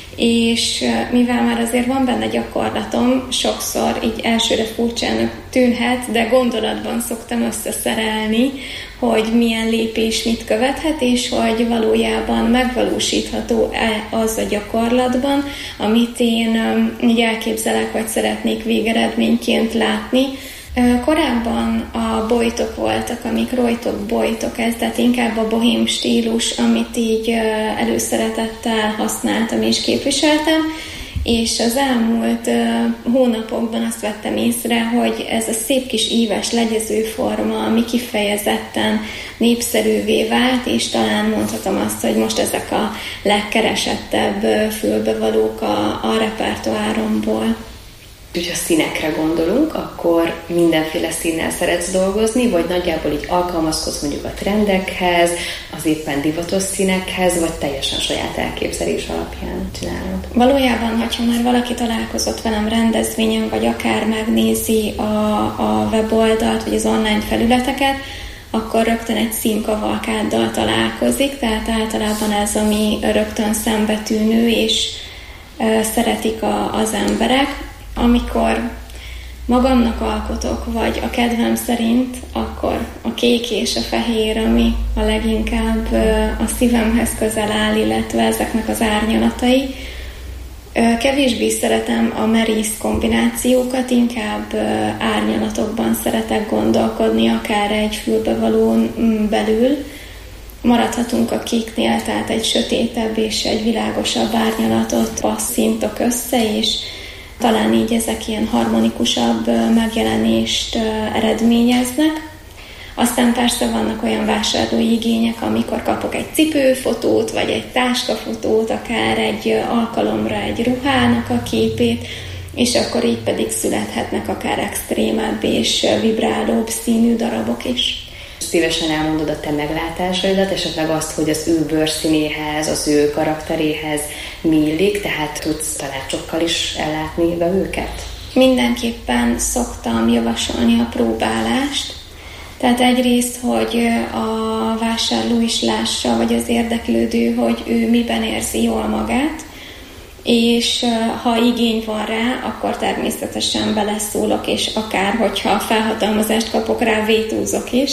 és mivel már azért van benne gyakorlatom, sokszor így elsőre furcsának tűnhet, de gondolatban szoktam összeszerelni, hogy milyen lépés mit követhet, és hogy valójában megvalósítható-e az a gyakorlatban, amit én így elképzelek, vagy szeretnék végeredményként látni. Korábban a bojtok voltak, amik rojtok, bojtok, ez, tehát inkább a bohém stílus, amit így előszeretettel használtam és képviseltem, és az elmúlt hónapokban azt vettem észre, hogy ez a szép kis íves legyező forma, ami kifejezetten népszerűvé vált, és talán mondhatom azt, hogy most ezek a legkeresettebb fülbevalók a repertoáromból. Ha színekre gondolunk, akkor mindenféle színnel szeretsz dolgozni, vagy nagyjából így alkalmazkodsz mondjuk a trendekhez, az éppen divatos színekhez, vagy teljesen saját elképzelés alapján csinálod? Valójában, hogyha már valaki találkozott velem rendezvényen, vagy akár megnézi a weboldalt, vagy az online felületeket, akkor rögtön egy színkavalkáddal találkozik, tehát általában ez, ami rögtön szembetűnő, és szeretik az emberek. Amikor magamnak alkotok, vagy a kedvem szerint, akkor a kék és a fehér, ami a leginkább a szívemhez közel áll, illetve ezeknek az árnyalatai. Kevésbé szeretem a merész kombinációkat, inkább árnyalatokban szeretek gondolkodni, akár egy fülbevalón belül. Maradhatunk a kéknél, tehát egy sötétebb és egy világosabb árnyalatot passzíntok össze, és talán így ezek ilyen harmonikusabb megjelenést eredményeznek. Aztán persze vannak olyan vásárlói igények, amikor kapok egy cipőfotót, vagy egy táskafotót, akár egy alkalomra egy ruhának a képét, és akkor így pedig születhetnek akár extrémebb és vibrálóbb színű darabok is. Szívesen elmondod a te meglátásaidat, esetleg azt, hogy az ő bőrszínéhez, az ő karakteréhez mi illik, tehát tudsz tanácsokkal is ellátni be őket? Mindenképpen szoktam javasolni a próbálást. Tehát egyrészt, hogy a vásárló is lássa, vagy az érdeklődő, hogy ő miben érzi jól magát, és ha igény van rá, akkor természetesen beleszólok, és akár, hogyha felhatalmazást kapok rá, vétózok is,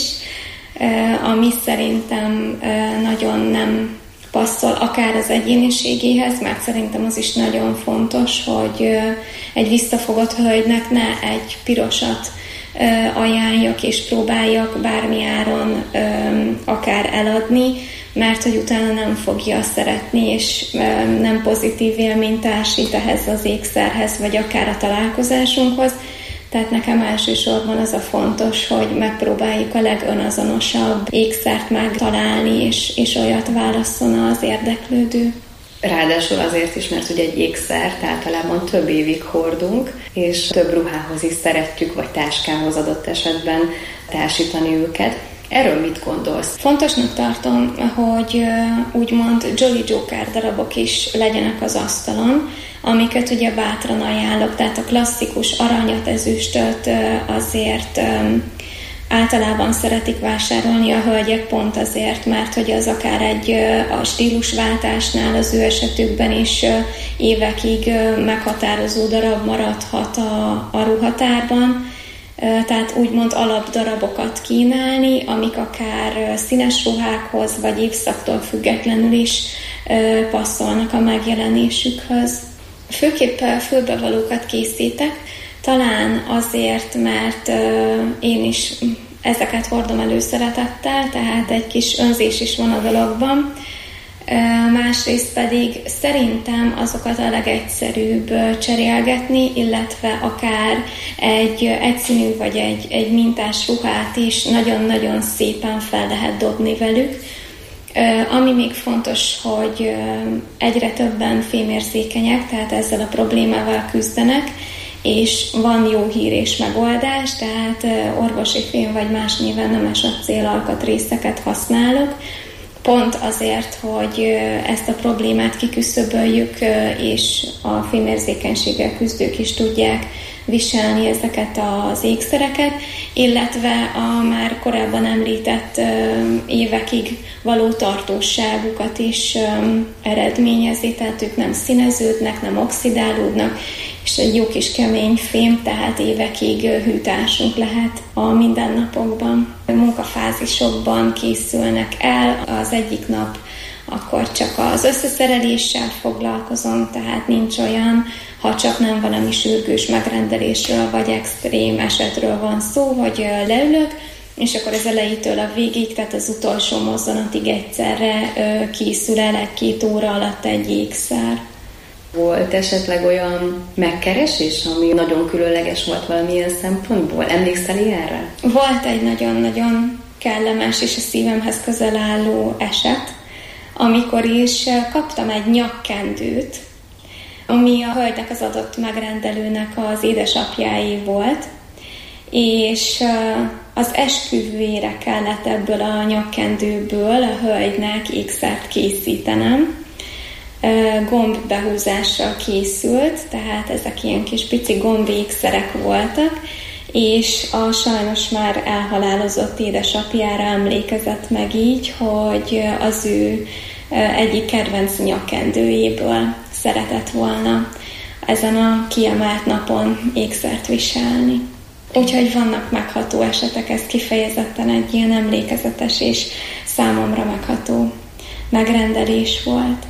ami szerintem nagyon nem passzol akár az egyéniségéhez, mert szerintem az is nagyon fontos, hogy egy visszafogott hölgynek ne egy pirosat ajánljak és próbáljak bármi áron akár eladni, mert hogy utána nem fogja szeretni, és nem pozitív élményt társít ehhez az ékszerhez, vagy akár a találkozásunkhoz. Tehát nekem elsősorban az a fontos, hogy megpróbáljuk a legönazonosabb ékszert megtalálni, és olyat válasszon az érdeklődő. Ráadásul azért is, mert ugye egy ékszert általában több évig hordunk, és több ruhához is szeretjük, vagy táskához adott esetben társítani őket. Erről mit gondolsz? Fontosnak tartom, hogy úgymond Jolly Joker darabok is legyenek az asztalon, amiket ugye bátran ajánlok, tehát a klasszikus aranyat, ezüstöt azért általában szeretik vásárolni a hölgyek pont azért, mert hogy az akár a stílusváltásnál az ő esetükben is évekig meghatározó darab maradhat a ruhatárban, tehát úgymond alapdarabokat kínálni, amik akár színes ruhákhoz, vagy évszaktól függetlenül is passzolnak a megjelenésükhöz. Főképp fülbevalókat készítek, talán azért, mert én is ezeket hordom előszeretettel, tehát egy kis önzés is van a dologban. Másrészt pedig szerintem azokat a legegyszerűbb cserélgetni, illetve akár egy egyszínű vagy egy mintás ruhát is nagyon-nagyon szépen fel lehet dobni velük. Ami még fontos, hogy egyre többen fémérzékenyek, tehát ezzel a problémával küzdenek, és van jó hír és megoldás, tehát orvosi fém vagy más néven nemes acél alkatrészeket használok, pont azért, hogy ezt a problémát kiküszöböljük, és a fémérzékenységgel küzdők is tudják viselni ezeket az ékszereket, illetve a már korábban említett évekig való tartóságukat is eredményezi, tehát ők nem színeződnek, nem oxidálódnak, és egy jó kis kemény fém, tehát évekig hűtársunk lehet a mindennapokban. A munkafázisokban készülnek el, az egyik nap akkor csak az összeszereléssel foglalkozom, tehát nincs olyan, ha csak nem valami sürgős megrendelésről vagy extrém esetről van szó, hogy leülök, és akkor az elejétől a végig, tehát az utolsó mozzanatig egyszerre készül el 1-2 óra alatt egy ékszer. Volt esetleg olyan megkeresés, ami nagyon különleges volt valamilyen szempontból? Emlékszel ilyenre? Volt egy nagyon-nagyon kellemes és a szívemhez közel álló eset, amikor is kaptam egy nyakkendőt, ami a hölgynek, az adott megrendelőnek az édesapjáé volt, és az esküvőjére kellett ebből a nyakkendőből a hölgynek ékszert készítenem. Gombbehúzással készült, tehát ezek ilyen kis pici gombékszerek voltak, és a sajnos már elhalálozott édesapjára emlékezett meg így, hogy az ő egyik kedvenc nyakkendőjéből szeretett volna ezen a kiemelt napon ékszert viselni. Úgyhogy vannak megható esetek, ez kifejezetten egy ilyen emlékezetes és számomra megható megrendelés volt.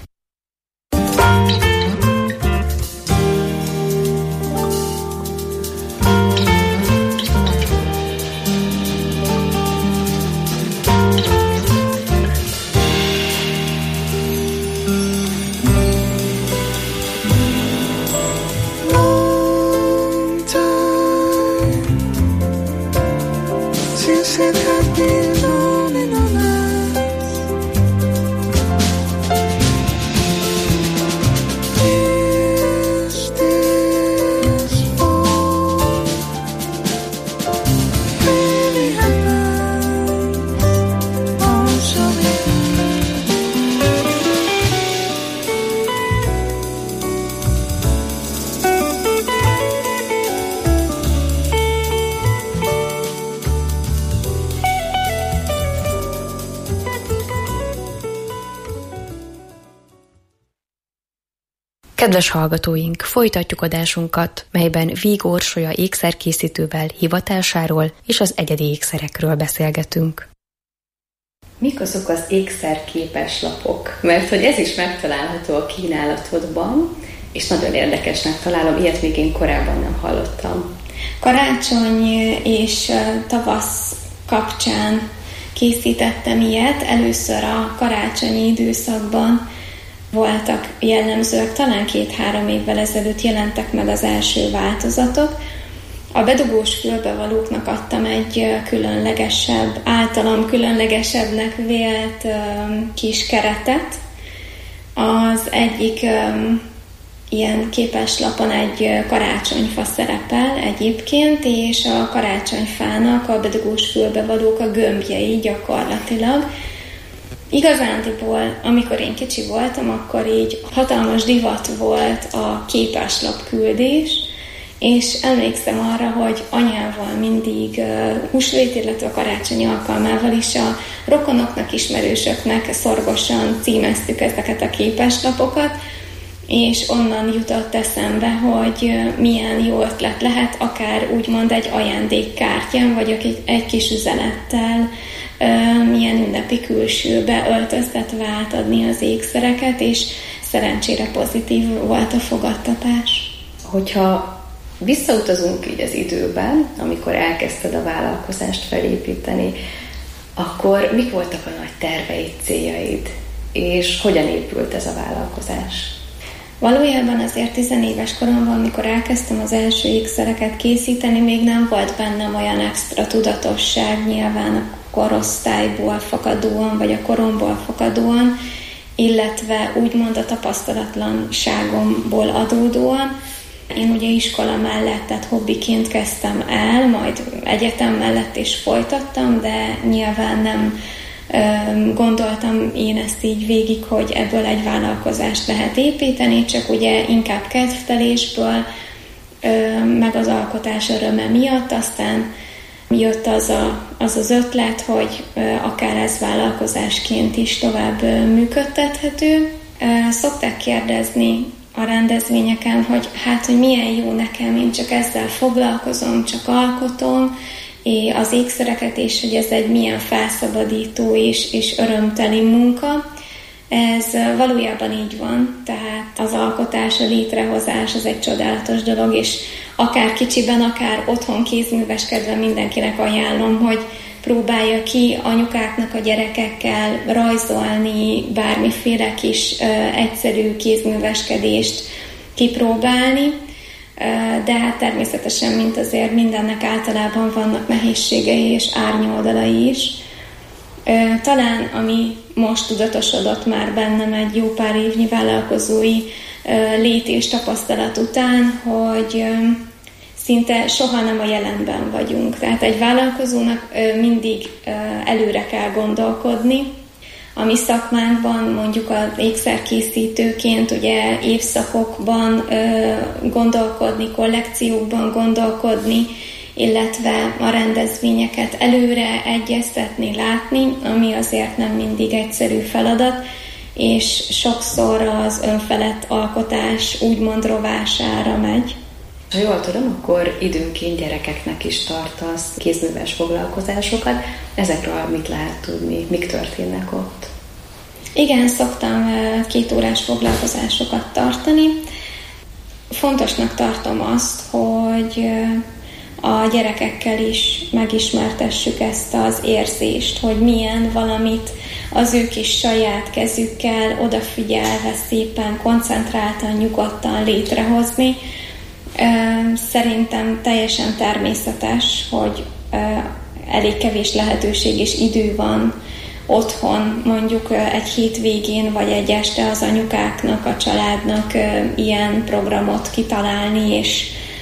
Kedves hallgatóink, folytatjuk adásunkat, melyben Víg Orsolya ékszerkészítővel hivatásáról és az egyedi ékszerekről beszélgetünk. Mik azok az ékszerképes lapok? Mert hogy ez is megtalálható a kínálatodban, és nagyon érdekesnek találom, ilyet még én korábban nem hallottam. Karácsony és tavasz kapcsán készítettem ilyet, először a karácsonyi időszakban voltak jellemzőek, talán 2-3 évvel ezelőtt jelentek meg az első változatok. A bedugós fülbevalóknak adtam egy különlegesebb, általam különlegesebbnek vélt kis keretet. Az egyik ilyen képeslapon egy karácsonyfa szerepel egyébként, és a karácsonyfának a bedugós fülbevalók a gömbjei gyakorlatilag. Igazándiból, amikor én kicsi voltam, akkor így hatalmas divat volt a képeslap küldés, és emlékszem arra, hogy anyával mindig húsvét, illetve a karácsony alkalmával is a rokonoknak, ismerősöknek szorgosan címeztük ezeket a képeslapokat, és onnan jutott eszembe, hogy milyen jó ötlet lehet akár úgymond egy ajándékkártyán, vagy egy kis üzenettel milyen ünnepi külsőbe öltöztetve átadni az ékszereket, és szerencsére pozitív volt a fogadtatás. Hogyha visszautazunk így az időben, amikor elkezdted a vállalkozást felépíteni, akkor mik voltak a nagy terveid, céljaid, és hogyan épült ez a vállalkozás? Valójában azért 10 éves koromban, amikor elkezdtem az első ékszereket készíteni, még nem volt bennem olyan extra tudatosság, nyilván a korosztályból fakadóan, vagy a koromból fakadóan, illetve úgymond a tapasztalatlanságomból adódóan. Én ugye iskola mellett, tehát hobbiként kezdtem el, majd egyetem mellett is folytattam, de nyilván nem gondoltam én ezt így végig, hogy ebből egy vállalkozást lehet építeni, csak ugye inkább kedvtelésből, meg az alkotás öröme miatt, aztán jött az ötlet, hogy akár ez vállalkozásként is tovább működtethető. Szokták kérdezni a rendezvényeken, hogy hogy milyen jó nekem, én csak ezzel foglalkozom, csak alkotom, az ékszereket, és hogy ez egy milyen felszabadító és örömteli munka. Ez valójában így van, tehát az alkotás, a létrehozás az egy csodálatos dolog, és akár kicsiben, akár otthon kézműveskedve mindenkinek ajánlom, hogy próbálja ki anyukáknak a gyerekekkel rajzolni, bármiféle kis egyszerű kézműveskedést kipróbálni, de hát természetesen, mint azért mindennek általában vannak nehézségei és árnyoldalai is. Talán ami most tudatosodott már bennem egy jó pár évnyi vállalkozói lét és tapasztalat után, hogy szinte soha nem a jelenben vagyunk. Tehát egy vállalkozónak mindig előre kell gondolkodni. A mi szakmánkban, mondjuk az ékszerkészítőként ugye évszakokban gondolkodni, kollekciókban gondolkodni, illetve a rendezvényeket előre egyeztetni, látni, ami azért nem mindig egyszerű feladat, és sokszor az önfelett alkotás úgymond rovására megy. Ha jól tudom, akkor időnként gyerekeknek is tartasz kézműves foglalkozásokat. Ezekről mit lehet tudni? Mik történnek ott? Igen, szoktam 2 órás foglalkozásokat tartani. Fontosnak tartom azt, hogy a gyerekekkel is megismertessük ezt az érzést, hogy milyen valamit az ő kis saját kezükkel odafigyelve szépen, koncentráltan, nyugodtan létrehozni. Szerintem teljesen természetes, hogy elég kevés lehetőség és idő van otthon, mondjuk egy hétvégén vagy egy este az anyukáknak, a családnak ilyen programot kitalálni, és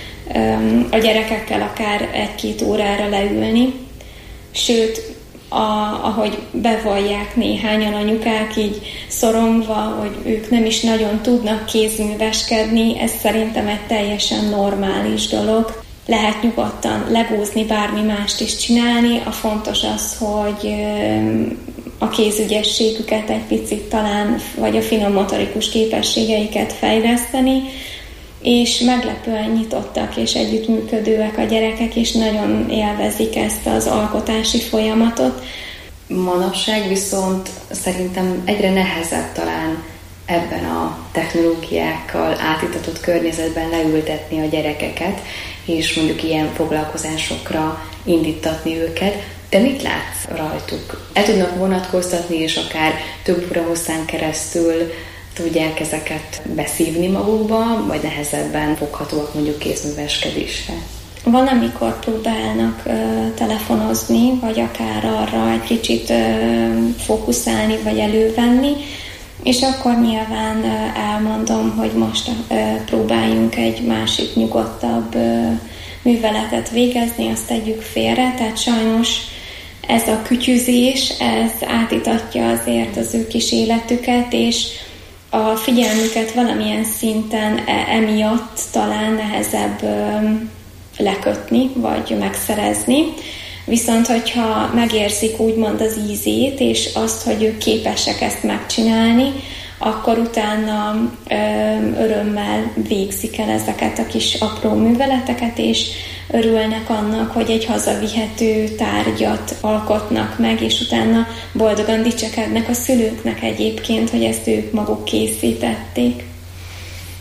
a gyerekekkel akár 1-2 órára leülni. Sőt, ahogy bevallják néhányan anyukák így szorongva, hogy ők nem is nagyon tudnak kézműveskedni, ez szerintem egy teljesen normális dolog. Lehet nyugodtan legózni, bármi mást is csinálni, a fontos az, hogy a kézügyességüket egy picit talán, vagy a finom motorikus képességeiket fejleszteni, és meglepően nyitottak és együttműködőek a gyerekek, és nagyon élvezik ezt az alkotási folyamatot. Manapság viszont szerintem egyre nehezebb talán ebben a technológiákkal átítatott környezetben leültetni a gyerekeket, és mondjuk ilyen foglalkozásokra indítatni őket. Te mit látsz rajtuk? El tudnak vonatkoztatni, és akár több óra hosszán keresztül tudják ezeket beszívni magukba, vagy nehezebben foghatóak mondjuk kézműveskedésre? Van, amikor próbálnak telefonozni, vagy akár arra egy kicsit fókuszálni, vagy elővenni, és akkor nyilván elmondom, hogy most próbáljunk egy másik nyugodtabb műveletet végezni, azt tegyük félre, tehát sajnos ez a kütyüzés, ez átítatja azért az ő kis életüket, és a figyelmüket valamilyen szinten emiatt talán nehezebb lekötni, vagy megszerezni. Viszont, hogyha megérzik úgymond az ízét, és azt, hogy ők képesek ezt megcsinálni, akkor utána örömmel végzik el ezeket a kis apró műveleteket, és örülnek annak, hogy egy hazavihető tárgyat alkotnak meg, és utána boldogan dicsekednek a szülőknek egyébként, hogy ezt ők maguk készítették.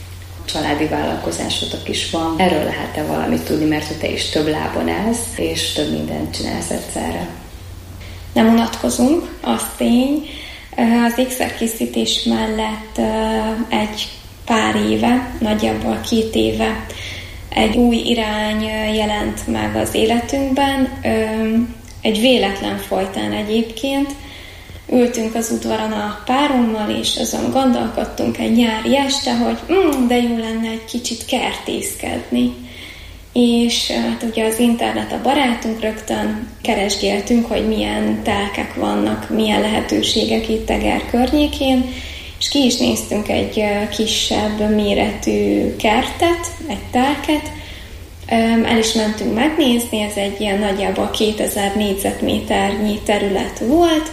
családi vállalkozásotok is van. Erről lehet-e valamit tudni, mert hogy te is több lábon állsz, és több mindent csinálsz egyszerre? Nem unatkozunk, az tény. Az ékszerkészítés mellett egy pár éve, nagyjából 2 éve egy új irány jelent meg az életünkben. Egy véletlen folytán egyébként. Ültünk az udvaron a párommal, és azon gondolkodtunk egy nyári este, hogy de jó lenne egy kicsit kertészkedni. És hát ugye az internet a barátunk, rögtön keresgéltünk, hogy milyen telkek vannak, milyen lehetőségek itt Eger környékén, és ki is néztünk egy kisebb méretű kertet, egy telket, el is mentünk megnézni, ez egy ilyen nagyjából 2000 négyzetméternyi terület volt,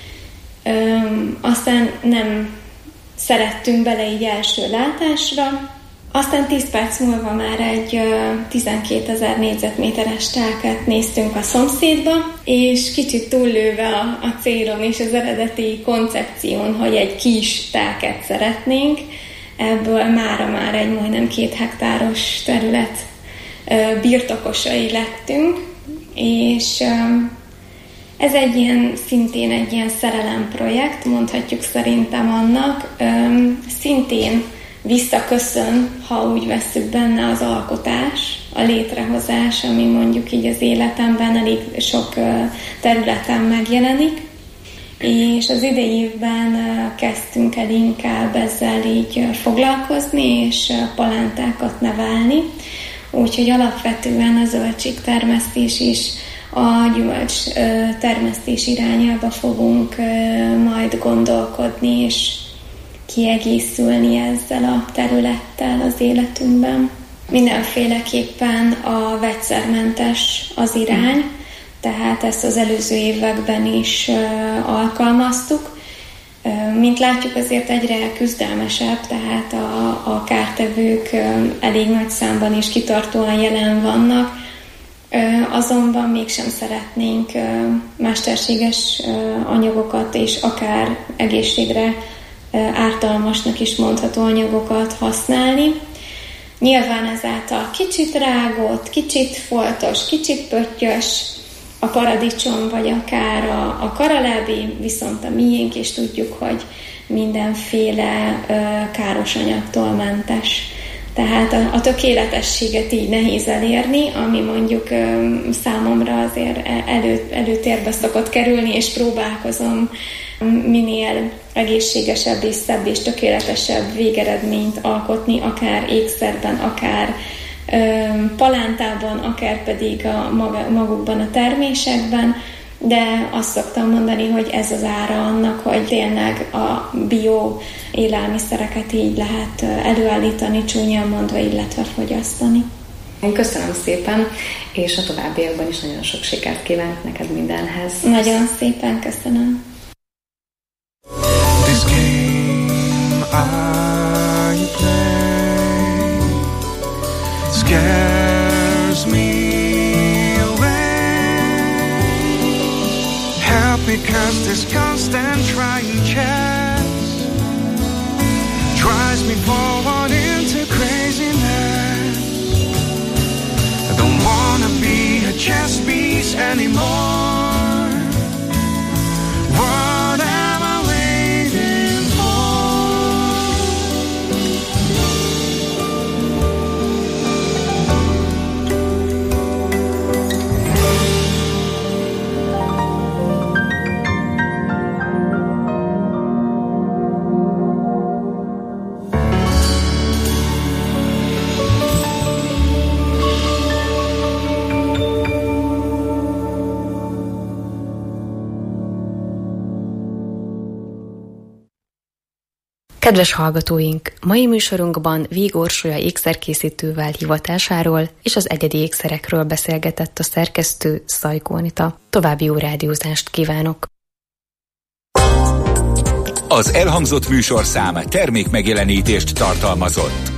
aztán nem szerettünk bele így első látásra, aztán 10 perc múlva már egy 12 000 négyzetméteres telket néztünk a szomszédba, és kicsit túllőve a célon és az eredeti koncepción, hogy egy kis telket szeretnénk, ebből már egy majdnem 2 hektáros terület birtokosai lettünk, és ez szintén egy ilyen szerelemprojekt, mondhatjuk szerintem annak, szintén visszaköszön, ha úgy vesszük benne az alkotás, a létrehozás, ami mondjuk így az életemben elég sok területen megjelenik, és az idei évben kezdtünk el inkább ezzel így foglalkozni, és palántákat nevelni, úgyhogy alapvetően a zöldségtermesztés is a gyümölcs termesztés irányába fogunk majd gondolkodni, és kiegészülni ezzel a területtel az életünkben. Mindenféleképpen a vegyszermentes az irány, tehát ezt az előző években is alkalmaztuk. Mint látjuk, azért egyre küzdelmesebb, tehát a kártevők elég nagy számban és kitartóan jelen vannak, azonban mégsem szeretnénk mesterséges anyagokat és akár egészségre ártalmasnak is mondható anyagokat használni. Nyilván ezáltal kicsit rágott, kicsit foltos, kicsit pöttyös a paradicsom, vagy akár a karalábi, viszont a miénk is tudjuk, hogy mindenféle káros anyagtól mentes. Tehát a tökéletességet így nehéz elérni, ami mondjuk számomra azért előtérbe szokott kerülni, és próbálkozom minél egészségesebb és szebb és tökéletesebb végeredményt alkotni, akár ékszerben, akár palántában, akár pedig magukban a termésekben, de azt szoktam mondani, hogy ez az ára annak, hogy tényleg a bio élelmiszereket így lehet előállítani, csúnyán mondva, illetve fogyasztani. Én köszönöm szépen, és a továbbiakban is nagyon sok sikert kívánok neked mindenhez. Nagyon szépen köszönöm. This game I play scares me away. Help me 'cause this constant trying chance drives me forward into craziness. I don't wanna be a chess piece anymore. What am I waiting for? Kedves hallgatóink, mai műsorunkban Víg Orsolya ékszerkészítővel hivatásáról és az egyedi ékszerekről beszélgetett a szerkesztő, Szajkó Anita. További jó rádiózást kívánok! Az elhangzott műsorszám termékmegjelenítést tartalmazott.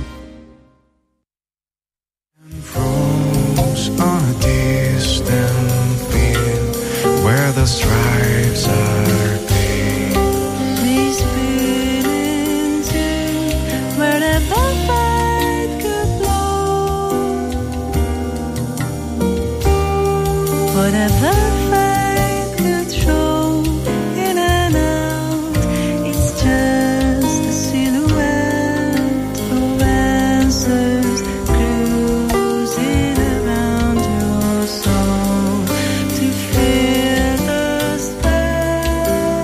Where the bonfire whatever fate could show in and out, it's just a silhouette of answers cruising around your soul to fill the space.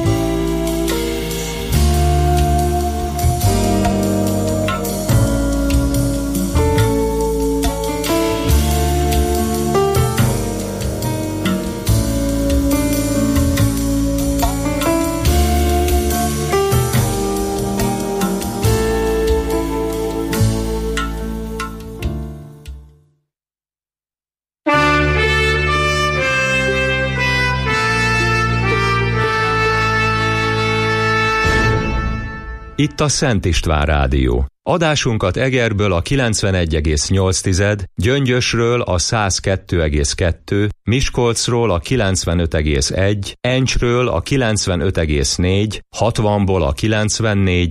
Itt a Szent István Rádió. Adásunkat Egerből a 91,8, Gyöngyösről a 102,2, Miskolcról a 95,1, Encsről a 95,4, 60-ból a 94,